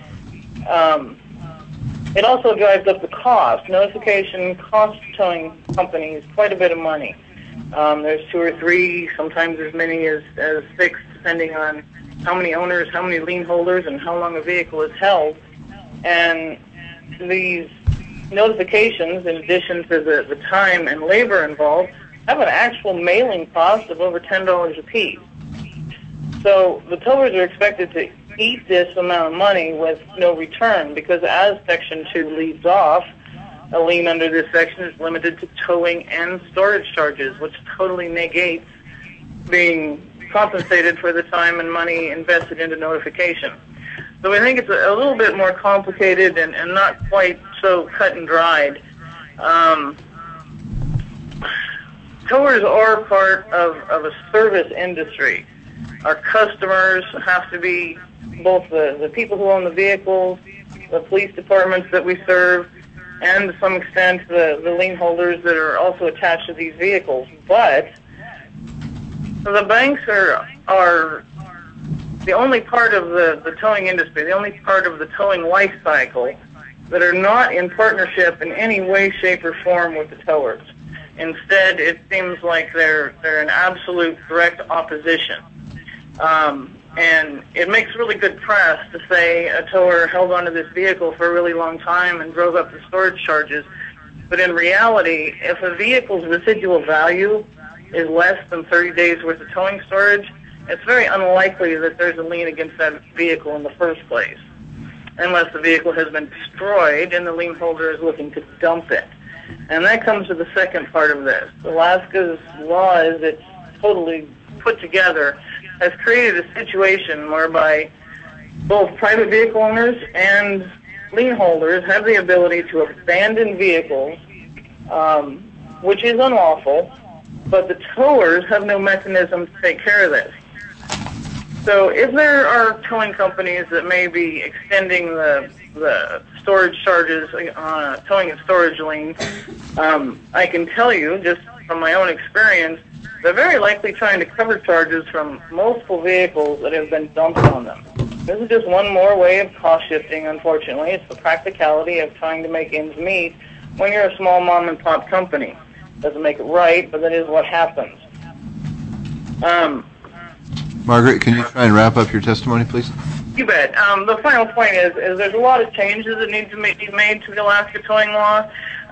It also drives up the cost. Notification costs towing companies quite a bit of money. There's 2 or 3, sometimes as many as 6, depending on how many owners, how many lien holders, and how long a vehicle is held. And these notifications, in addition to the time and labor involved, have an actual mailing cost of over $10 a piece. So the towers are expected to eat this amount of money with no return, because as Section 2 leaves off, a lien under this section is limited to towing and storage charges, which totally negates being compensated for the time and money invested into notification. So I think it's a little bit more complicated and not quite so cut and dried. Towers are part of a service industry. Our customers have to be both the people who own the vehicles, the police departments that we serve, and to some extent the lien holders that are also attached to these vehicles. But the banks are the only part of the towing industry, the only part of the towing life cycle that are not in partnership in any way, shape, or form with the towers. Instead, it seems like they're in absolute direct opposition. And it makes really good press to say a tower held onto this vehicle for a really long time and drove up the storage charges. But in reality, if a vehicle's residual value is less than 30 days worth of towing storage, it's very unlikely that there's a lien against that vehicle in the first place, unless the vehicle has been destroyed and the lien holder is looking to dump it. And that comes to the second part of this. Alaska's law, as it's totally put together, has created a situation whereby both private vehicle owners and lien holders have the ability to abandon vehicles, which is unlawful, but the towers have no mechanism to take care of this. So if there are towing companies that may be extending the storage charges on a towing and storage lien, I can tell you, just from my own experience, they're very likely trying to cover charges from multiple vehicles that have been dumped on them. This is just one more way of cost shifting, unfortunately. It's the practicality of trying to make ends meet when you're a small mom and pop company. doesn't make it right, but that is what happens. Margaret, can you try and wrap up your testimony, please? You bet. The final point is there's a lot of changes that need to be made to the Alaska towing law,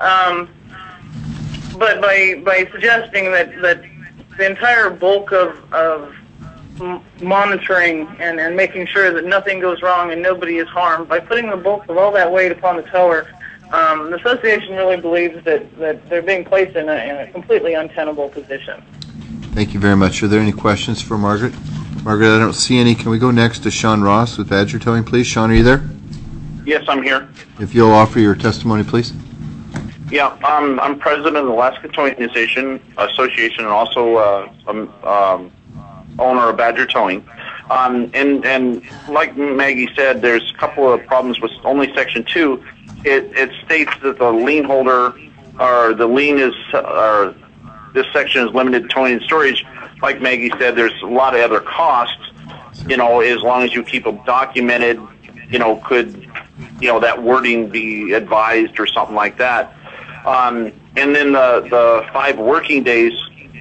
but by suggesting that the entire bulk of monitoring and making sure that nothing goes wrong and nobody is harmed, by putting the bulk of all that weight upon the tower, the association really believes that they're being placed in a completely untenable position. Thank you very much. Are there any questions for Margaret? Margaret, I don't see any. Can we go next to Sean Ross with Badger Towing, please? Sean, are you there? Yes, I'm here. If you'll offer your testimony, please. Yeah, I'm president of the Alaska Towing Association and also owner of Badger Towing. And like Maggie said, there's a couple of problems with only Section 2. It states that the lien holder or the lien is this section is limited to towing and storage. Like Maggie said, there's a lot of other costs, as long as you keep them documented, could, that wording be advised or something like that. And then the 5 working days,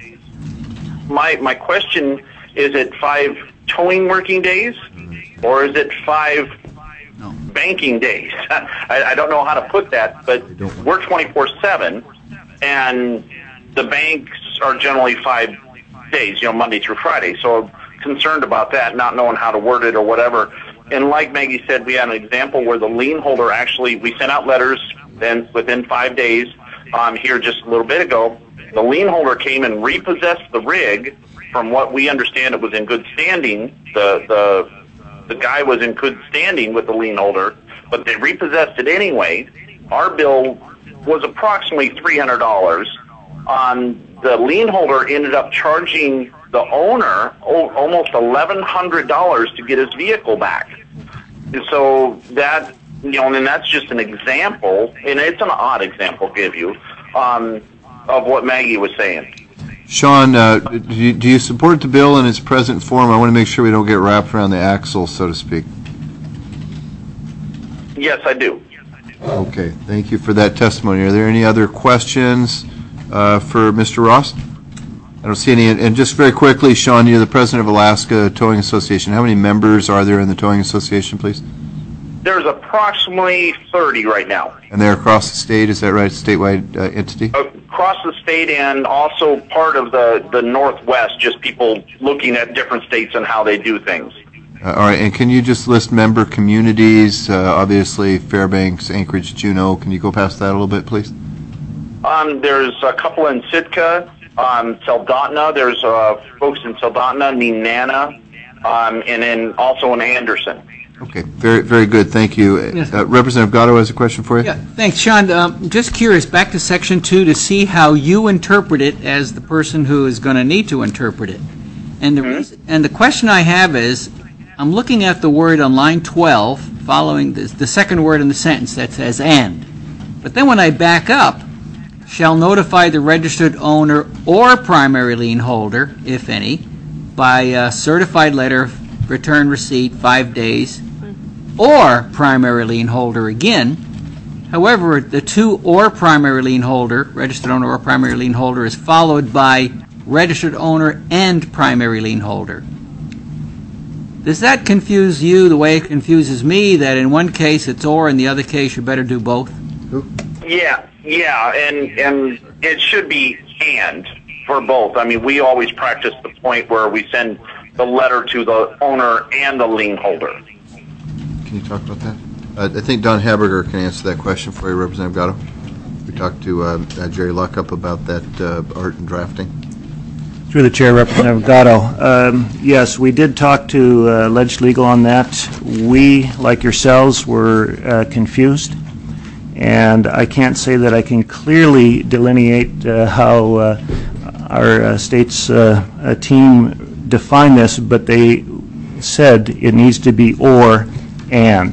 my question, is it 5 towing working days or is it 5 banking days? I don't know how to put that, but we're 24/7 and the banks are generally 5 days, Monday through Friday. So I'm concerned about that, not knowing how to word it or whatever. And like Maggie said, we had an example where the lien holder we sent out letters then within 5 days, here just a little bit ago, the lien holder came and repossessed the rig. From what we understand, it was in good standing. The guy was in good standing with the lien holder, but they repossessed it anyway. Our bill was approximately $300. The lien holder ended up charging the owner almost $1,100 to get his vehicle back. And so that, and that's just an example, and it's an odd example to give you, of what Maggie was saying. Sean, do you support the bill in its present form? I want to make sure we don't get wrapped around the axle, so to speak. Yes, I do. Okay, thank you for that testimony. Are there any other questions for Mr. Ross? I don't see any. And just very quickly, Sean, you're the president of Alaska Towing Association. How many members are there in the Towing Association, please? There's approximately 30 right now. And they're across the state, is that right? Statewide entity? Across the state and also part of the Northwest, just people looking at different states and how they do things. All right, and can you just list member communities? Obviously, Fairbanks, Anchorage, Juneau. Can you go past that a little bit, please? There's a couple in Sitka, Soldotna. There's folks in Soldotna, Nenana, and then also in Anderson. Okay, very, very good. Thank you. Yes. Representative Gatto has a question for you. Yeah, thanks, Sean. Just curious, back to Section 2 to see how you interpret it as the person who is going to need to interpret it. And the question I have is, I'm looking at the word on line 12, following the second word in the sentence that says "and." But then when I back up, shall notify the registered owner or primary lien holder, if any, by a certified letter of return receipt 5 days, or primary lien holder again. However, the "to" or primary lien holder, registered owner or primary lien holder, is followed by registered owner and primary lien holder. Does that confuse you the way it confuses me, that in one case it's "or," in the other case you better do both? Yeah, and it should be "and" for both. I mean, we always practice the point where we send the letter to the owner and the lien holder. Can you talk about that? I think Don Haberger can answer that question for you, Representative Gatto. We talked to Jerry Luckup about that art and drafting. Through the chair, Representative Gatto. Yes, we did talk to Ledge Legal on that. We, like yourselves, were confused. And I can't say that I can clearly delineate how our state's team defined this, but they said it needs to be "or" and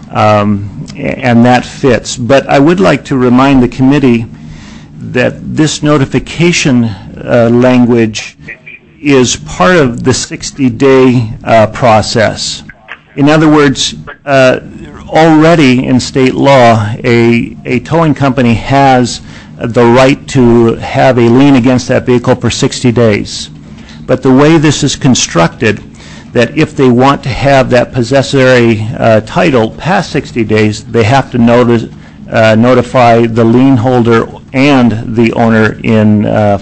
that fits. But I would like to remind the committee that this notification language is part of the 60-day process. In other words, already in state law, a towing company has the right to have a lien against that vehicle for 60 days. But the way this is constructed, that if they want to have that possessory title past 60 days, they have to notify the lien holder and the owner in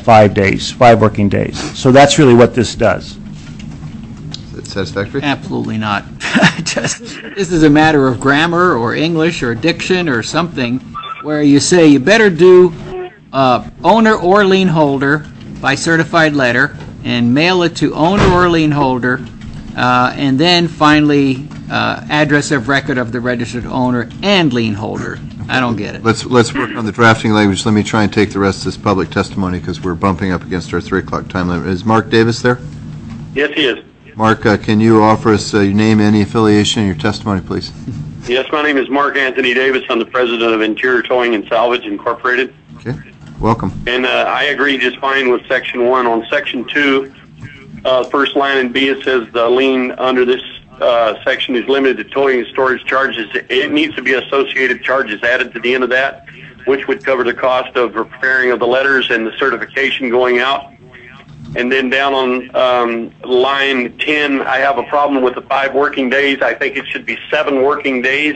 5 working days. So that's really what this does. Is that satisfactory? Absolutely not. This is a matter of grammar or English or diction or something where you say you better do owner or lien holder by certified letter and mail it to owner or lien holder, and then finally address of record of the registered owner and lien holder. I don't get it. Let's work on the drafting language. Let me try and take the rest of this public testimony because we're bumping up against our 3 o'clock time limit. Is Mark Davis there? Yes, he is. Mark, can you offer us your name, any affiliation, and your testimony, please? Yes, my name is Mark Anthony Davis. I'm the president of Interior Towing and Salvage Incorporated. Okay, welcome. And I agree just fine with Section 1. On Section 2, first line in B, it says the lien under this section is limited to towing and storage charges. It needs to be associated charges added to the end of that, which would cover the cost of preparing of the letters and the certification going out. And then down on line 10, I have a problem with the 5 working days. I think it should be 7 working days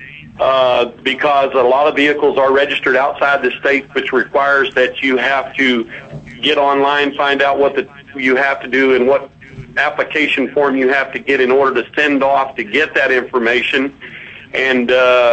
because a lot of vehicles are registered outside the state, which requires that you have to get online, find out what you have to do and what application form you have to get in order to send off to get that information. And,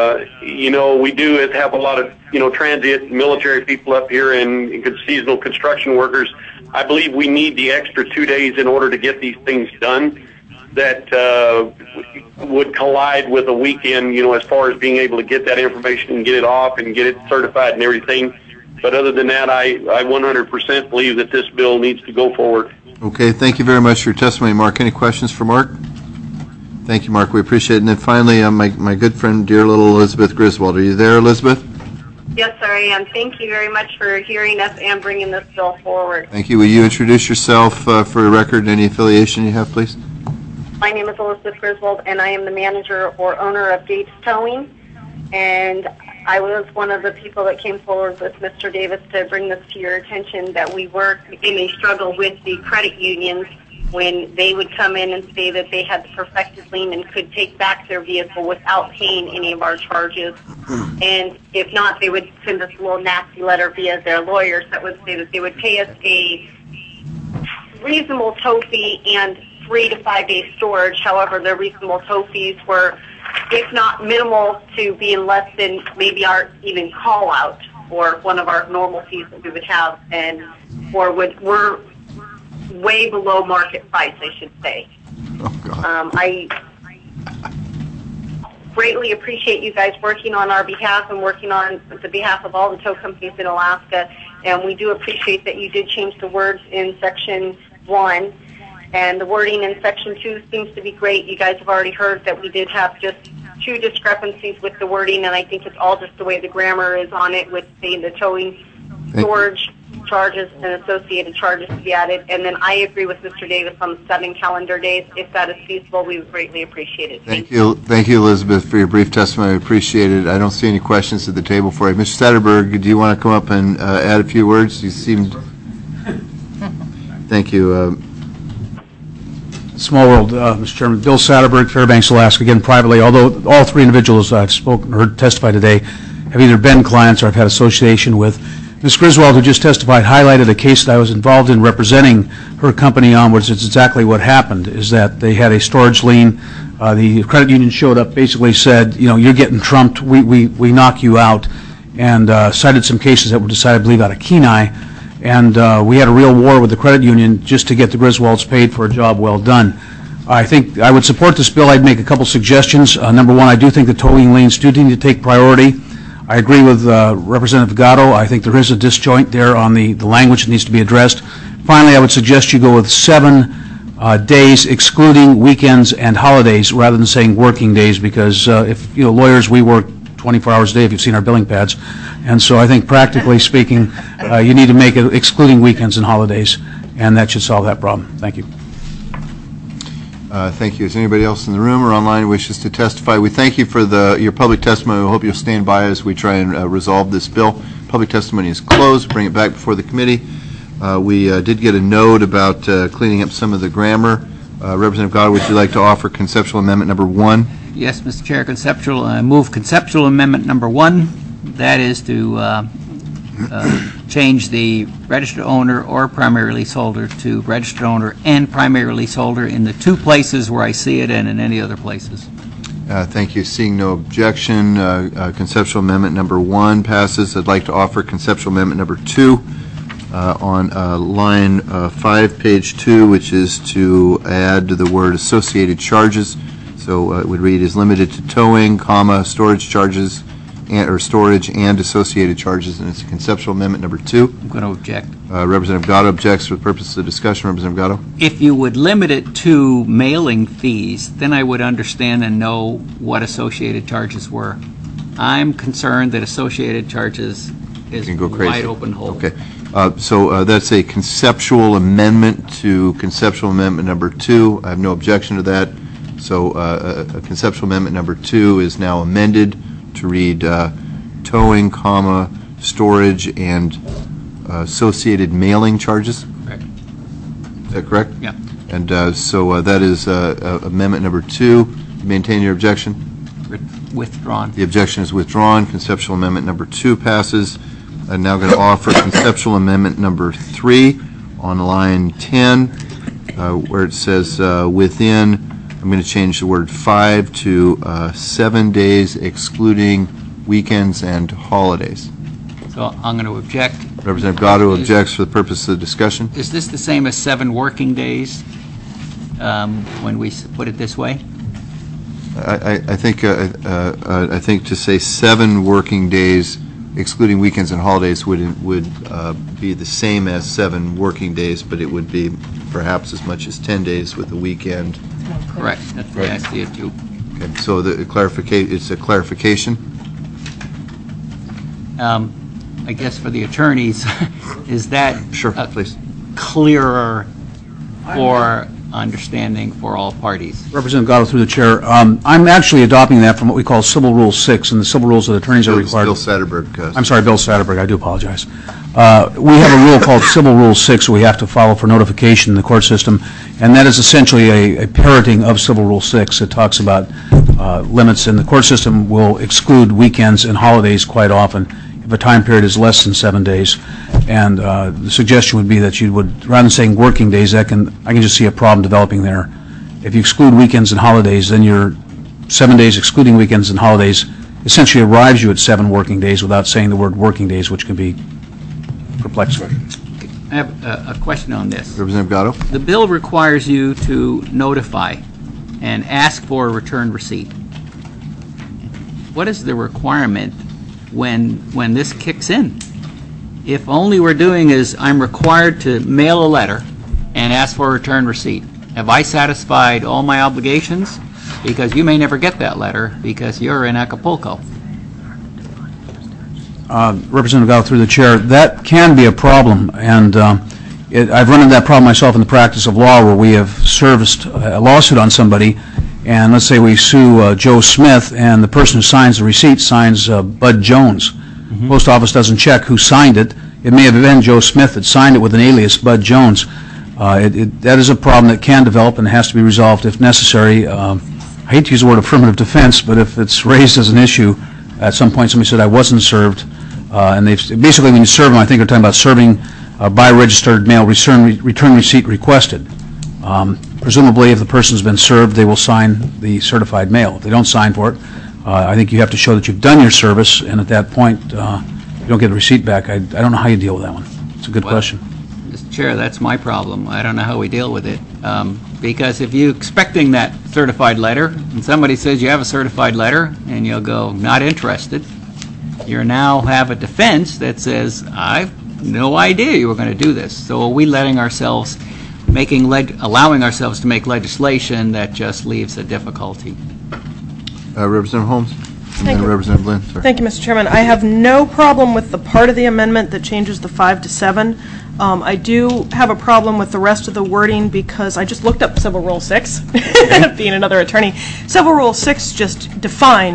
we do have a lot of, transient military people up here and seasonal construction workers. I believe we need the extra 2 days in order to get these things done that would collide with a weekend, as far as being able to get that information and get it off and get it certified and everything. But other than that, I 100% believe that this bill needs to go forward. Okay, thank you very much for your testimony, Mark. Any questions for Mark? Thank you, Mark. We appreciate it. And then finally, my good friend, dear little Elizabeth Griswold. Are you there, Elizabeth? Yes, sir, I am. Thank you very much for hearing us and bringing this bill forward. Thank you. Will you introduce yourself for the record and any affiliation you have, please? My name is Elizabeth Griswold, and I am the manager or owner of Gates Towing. And I was one of the people that came forward with Mr. Davis to bring this to your attention, that we were in a struggle with the credit unions when they would come in and say that they had the perfected lien and could take back their vehicle without paying any of our charges. And if not, they would send us a little nasty letter via their lawyers that would say that they would pay us a reasonable tow fee and 3 to 5 day storage. However, their reasonable tow fees were, if not minimal, to being less than maybe our even call out or one of our normal fees that we would have, and we're way below market price, I should say. Oh, God. I greatly appreciate you guys working on our behalf and working on the behalf of all the tow companies in Alaska, and we do appreciate that you did change the words in Section 1, and the wording in Section 2 seems to be great. You guys have already heard that we did have just 2 discrepancies with the wording, and I think it's all just the way the grammar is on it with the towing, storage charges and associated charges to be added. And then I agree with Mr. Davis on the 7 calendar days. If that is feasible, we would greatly appreciate it. Thank you, Elizabeth, for your brief testimony. I appreciate it. I don't see any questions at the table for you. Mr. Satterberg, do you want to come up and add a few words? You seemed... Thank you. Small world, Mr. Chairman. Bill Satterberg, Fairbanks, Alaska, again privately, although all 3 individuals I've spoken or heard testify today have either been clients or I've had association with. Ms. Griswold, who just testified, highlighted a case that I was involved in representing her company on, which is exactly what happened, is that they had a storage lien. The credit union showed up, basically said, you're getting trumped, we knock you out, and cited some cases that were decided, I believe, out of Kenai. And we had a real war with the credit union just to get the Griswolds paid for a job well done. I think I would support this bill. I'd make a couple suggestions. Number one, I do think the towing liens do need to take priority. I agree with Representative Gatto. I think there is a disjoint there on the language that needs to be addressed. Finally, I would suggest you go with 7 days excluding weekends and holidays rather than saying working days, because if lawyers, we work 24 hours a day if you've seen our billing pads. And so I think practically speaking, you need to make it excluding weekends and holidays, and that should solve that problem. Thank you. Thank you. Is anybody else in the room or online who wishes to testify? We thank you for your public testimony. We hope you'll stand by as we try and resolve this bill. public testimony is closed. Bring it back before the committee. We did get a note about cleaning up some of the grammar. Representative Gatto, would you like to offer conceptual amendment number 1? Yes, Mr. Chair, move conceptual amendment number 1. That is to change the registered owner or primary leaseholder to registered owner and primary leaseholder in the 2 places where I see it and in any other places. Thank you. Seeing no objection, conceptual amendment number 1 passes. I'd like to offer conceptual amendment number 2 on line 5, page 2, which is to add the word associated charges. So it would read as limited to towing, comma, storage charges, or storage and associated charges, and it's a conceptual amendment number 2. I'm going to object. Representative Gatto objects for the purpose of the discussion. Representative Gatto? If you would limit it to mailing fees, then I would understand and know what associated charges were. I'm concerned that associated charges is a wide open hole. Okay. So that's a conceptual amendment to conceptual amendment number 2. I have no objection to that. So a conceptual amendment number 2 is now amended to read towing, comma, storage, and associated mailing charges. Correct. Is that correct? Yeah. And so that is amendment number 2. Maintain your objection? Withdrawn. The objection is withdrawn. Conceptual amendment number 2 passes. I'm now going to offer conceptual amendment number 3 on line 10, where it says within. I'm going to change the word 5 to 7 days, excluding weekends and holidays. So I'm going to object. Representative Gatto objects for the purpose of the discussion. Is this the same as 7 working days when we put it this way? I think to say 7 working days, excluding weekends and holidays, would be the same as 7 working days, but it would be perhaps as much as 10 days with a weekend. Correct. That's the way I see it too. Okay. So it's a clarification. I guess for the attorneys, is that please. Clearer for understanding for all parties? Representative Gatto, through the chair, I'm actually adopting that from what we call Civil Rule 6, and the Civil Rules that attorneys are required. Bill Satterberg. I'm sorry, Bill Satterberg. I do apologize. We have a rule called Civil Rule 6 we have to follow for notification in the court system, and that is essentially a parroting of Civil Rule 6. It talks about limits, and the court system will exclude weekends and holidays quite often if a time period is less than 7 days. And the suggestion would be that you would, rather than saying working days, I can just see a problem developing there. If you exclude weekends and holidays, then your 7 days excluding weekends and holidays essentially arrives you at 7 working days without saying the word working days, which can be perplexing. I have a question on this. Representative Gatto? The bill requires you to notify and ask for a return receipt. What is the requirement when this kicks in? If only we're doing is I'm required to mail a letter and ask for a return receipt, have I satisfied all my obligations? Because you may never get that letter because you're in Acapulco. Representative Gatto, through the chair, that can be a problem, and I've run into that problem myself in the practice of law, where we have serviced a lawsuit on somebody, and let's say we sue Joe Smith, and the person who signs the receipt signs Bud Jones. Mm-hmm. Post office doesn't check who signed it. It may have been Joe Smith that signed it with an alias, Bud Jones. That is a problem that can develop and has to be resolved if necessary. I hate to use the word affirmative defense, but if it's raised as an issue, at some point somebody said I wasn't served, and basically when you serve them, I think they're talking about serving by registered mail return receipt requested. Presumably, if the person's been served, they will sign the certified mail. If they don't sign for it, I think you have to show that you've done your service, and at that point, you don't get a receipt back. I don't know how you deal with that one. It's a good question. Mr. Chair, that's my problem. I don't know how we deal with it. Because if you're expecting that certified letter, and somebody says you have a certified letter, and you'll go, not interested, you now have a defense that says, I've no idea you were going to do this. So are we allowing ourselves to make legislation that just leaves a difficulty? Representative Holmes? Thank you. Representative Lynn. Sorry. Thank you, Mr. Chairman. I have no problem with the part of the amendment that changes the 5 to 7. I do have a problem with the rest of the wording because I just looked up Civil Rule 6, being another attorney. Civil Rule 6 just defines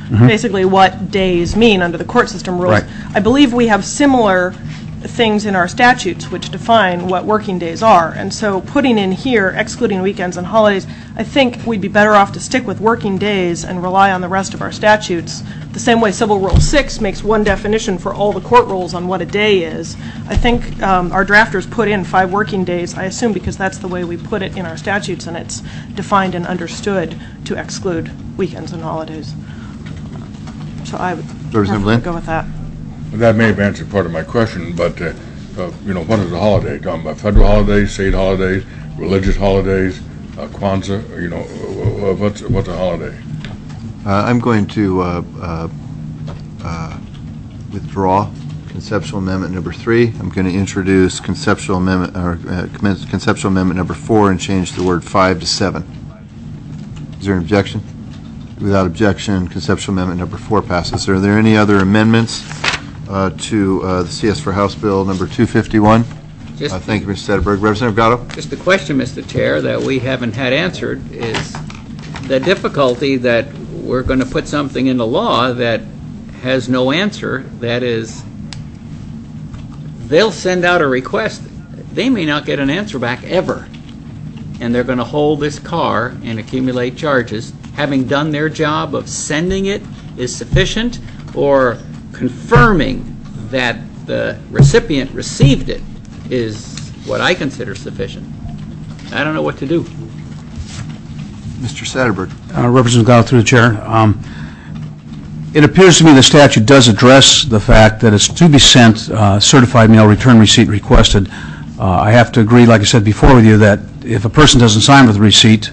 basically what days mean under the court system rules. Right. I believe we have similar things in our statutes which define what working days are. And so putting in here, excluding weekends and holidays, I think we'd be better off to stick with working days and rely on the rest of our statutes. The same way Civil Rule 6 makes one definition for all the court rules on what a day is. I think our drafters put in 5 working days, I assume because that's the way we put it in our statutes, and it's defined and understood to exclude weekends and holidays. So I would prefer to go with that. That may have answered part of my question, but, what is a holiday? Talking about federal holidays, state holidays, religious holidays, Kwanzaa, what's a holiday? I'm going to withdraw conceptual amendment number 3. I'm going to introduce conceptual amendment number 4 and change the word 5 to 7. Is there an objection? Without objection, conceptual amendment number 4 passes. Are there any other amendments to the CS for House Bill number 251? Thank you, Mr. Sederberg. Representative Gatto? Just the question, Mr. Chair, that we haven't had answered is the difficulty that we're going to put something in the law that has no answer. That is, they'll send out a request. They may not get an answer back ever. And they're going to hold this car and accumulate charges. Having done their job of sending it is sufficient, or confirming that the recipient received it is what I consider sufficient. I don't know what to do. Mr. Sederberg. Representative Gatto, through the chair. It appears to me the statute does address the fact that it's to be sent certified mail return receipt requested. I have to agree, like I said before with you, that if a person doesn't sign with the receipt,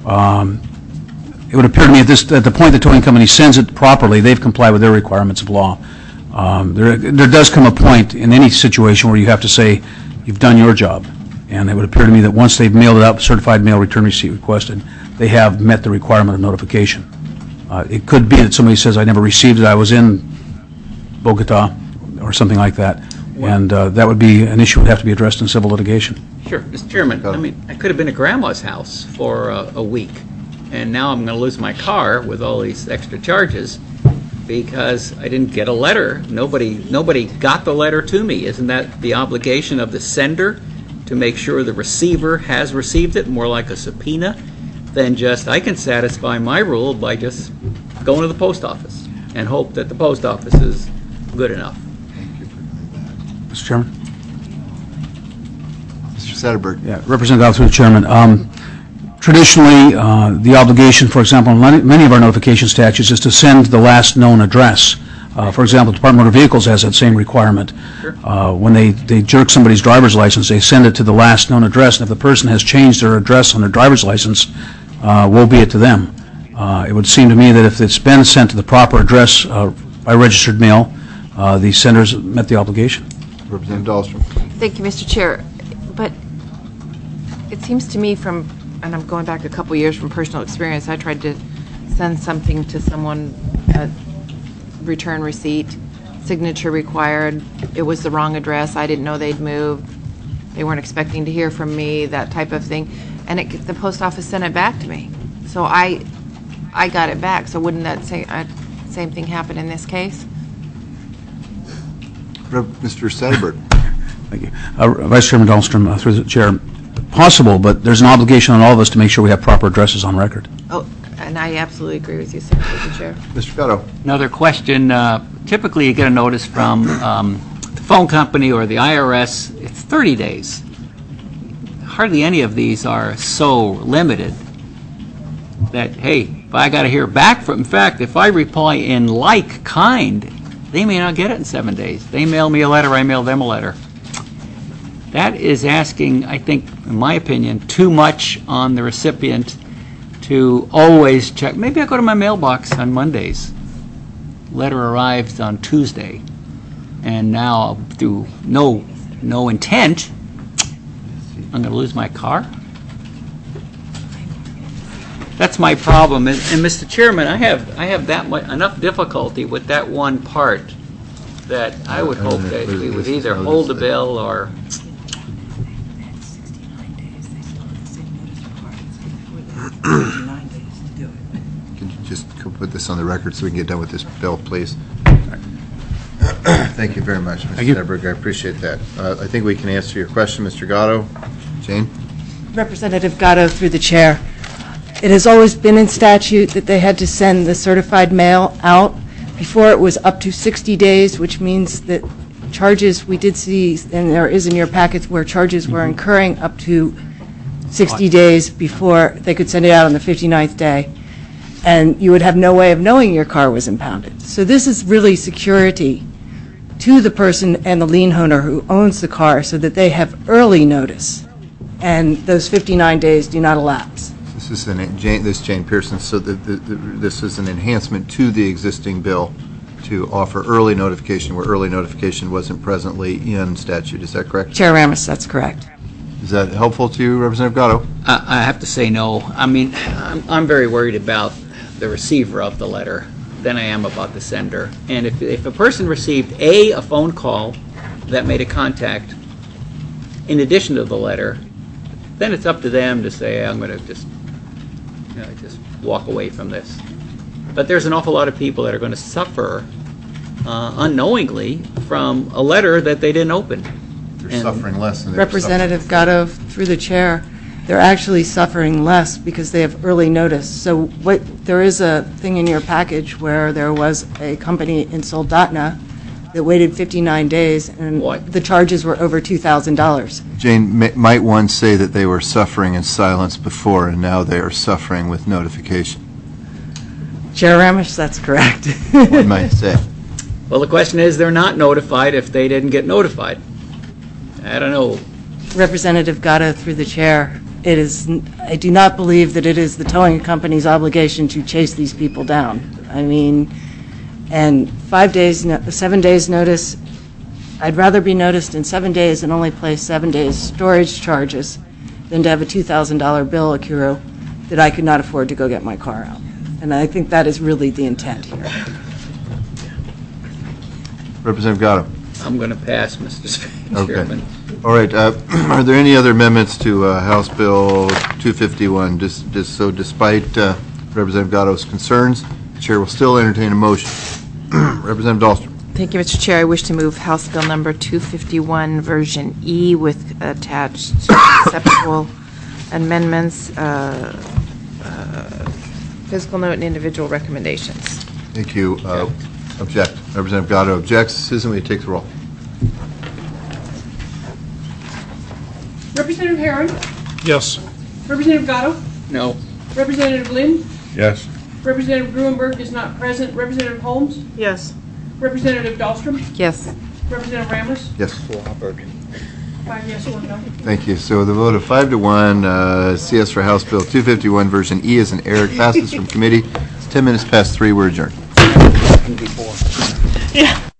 it would appear to me at the point the towing company sends it properly, they've complied with their requirements of law. There does come a point in any situation where you have to say you've done your job, and it would appear to me that once they've mailed it out, certified mail return receipt requested, they have met the requirement of notification. It could be that somebody says I never received it, I was in Bogota or something like that, and that would be an issue that would have to be addressed in civil litigation. Sure, Mr. Chairman. I mean, I could have been at Grandma's house for a week, and now I'm going to lose my car with all these extra charges because I didn't get a letter. Nobody got the letter to me. Isn't that the obligation of the sender to make sure the receiver has received it, more like a subpoena, than just I can satisfy my rule by just going to the post office and hope that the post office is good enough? Mr. Chairman? Mr. Sederberg. Yeah, Representative Gatto, through the chairman. Traditionally, the obligation, for example, in many of our notification statutes is to send the last known address. For example, the Department of Motor Vehicles has that same requirement. Sure. When they jerk somebody's driver's license, they send it to the last known address, and if the person has changed their address on their driver's license, woe be it to them. It would seem to me that if it's been sent to the proper address by registered mail, the senders met the obligation. Representative Dahlstrom. Thank you, Mr. Chair. But it seems to me from, and I'm going back a couple years from personal experience, I tried to send something to someone, return receipt, signature required, it was the wrong address, I didn't know they'd moved, they weren't expecting to hear from me, that type of thing, and the post office sent it back to me. So I got it back, so wouldn't that same thing happen in this case? Mr. Sederberg. Thank you. Vice Chairman Dahlstrom, through the chair. Possible, but there's an obligation on all of us to make sure we have proper addresses on record. Oh, and I absolutely agree with you, sir, Mr. Chair. Mr. Gatto. Another question. Typically, you get a notice from the phone company or the IRS. It's 30 days. Hardly any of these are so limited that, hey, if I got to hear back from, in fact, if I reply in like kind, they may not get it in 7 days. They mail me a letter, I mail them a letter. That is asking, I think, in my opinion, too much on the recipient to always check. Maybe I go to my mailbox on Mondays. Letter arrives on Tuesday, and now through no intent, I'm going to lose my car. That's my problem. And Mr. Chairman, I have that much, enough difficulty with that one part that I would hope that we would either hold the bill or. Could you just put this on the record so we can get done with this bill, please. Thank you very much, Mr. Seberg. I appreciate that. I think we can answer your question, Mr. Gatto. Jane? Representative Gatto, through the chair. It has always been in statute that they had to send the certified mail out. Before, it was up to 60 days, which means that charges, we did see, and there is in your packets, where charges were incurring up to 60 days before they could send it out on the 59th day. And you would have no way of knowing your car was impounded. So this is really security to the person and the lien holder who owns the car so that they have early notice. And those 59 days do not elapse. This is Jane Pearson. So this is an enhancement to the existing bill to offer early notification where early notification wasn't presently in statute. Is that correct? Chair Ramos, that's correct. Is that helpful to you, Representative Gatto? I have to say no. I mean, I'm very worried about the receiver of the letter than I am about the sender. And if a person received a phone call that made a contact in addition to the letter, then it's up to them to say, I'm going to just walk away from this. But there's an awful lot of people that are going to suffer unknowingly from a letter that they didn't open. They're suffering less than they're Representative Gatto, through the chair, they're actually suffering less because they have early notice. So there is a thing in your package where there was a company in Soldotna that waited 59 days and the charges were over $2,000. Jane, might one say that they were suffering in silence before and now they are suffering with notification? Chair Ramos, that's correct. One might say. Well, the question is, they're not notified if they didn't get notified. I don't know. Representative Gatto, through the chair, I do not believe that it is the towing company's obligation to chase these people down. I mean, and 7 days notice, I'd rather be noticed in 7 days and only pay 7 days storage charges than to have a $2,000 bill accrue that I could not afford to go get my car out. And I think that is really the intent here. Representative Gatto. I'm going to pass, Mr. Chairman. All right. Are there any other amendments to House Bill 251? So despite Representative Gatto's concerns, the chair will still entertain a motion. Representative Dahlstrom. Thank you, Mr. Chair. I wish to move House Bill number 251, version E, with attached acceptable amendments, fiscal note, and individual recommendations. Thank you. Object. Representative Gatto objects. Susan, will you take the roll? Representative Herron? Yes. Representative Gatto? No. Representative Lynn? Yes. Representative Gruenberg is not present. Representative Holmes? Yes. Representative Dahlstrom? Yes. Representative Ramos? Yes. 5 yes, 1 no. Thank you. So the vote of 5-1, CS for House Bill 251, version E as an error, passes from committee. It's 10 minutes past 3. We're adjourned. Yeah.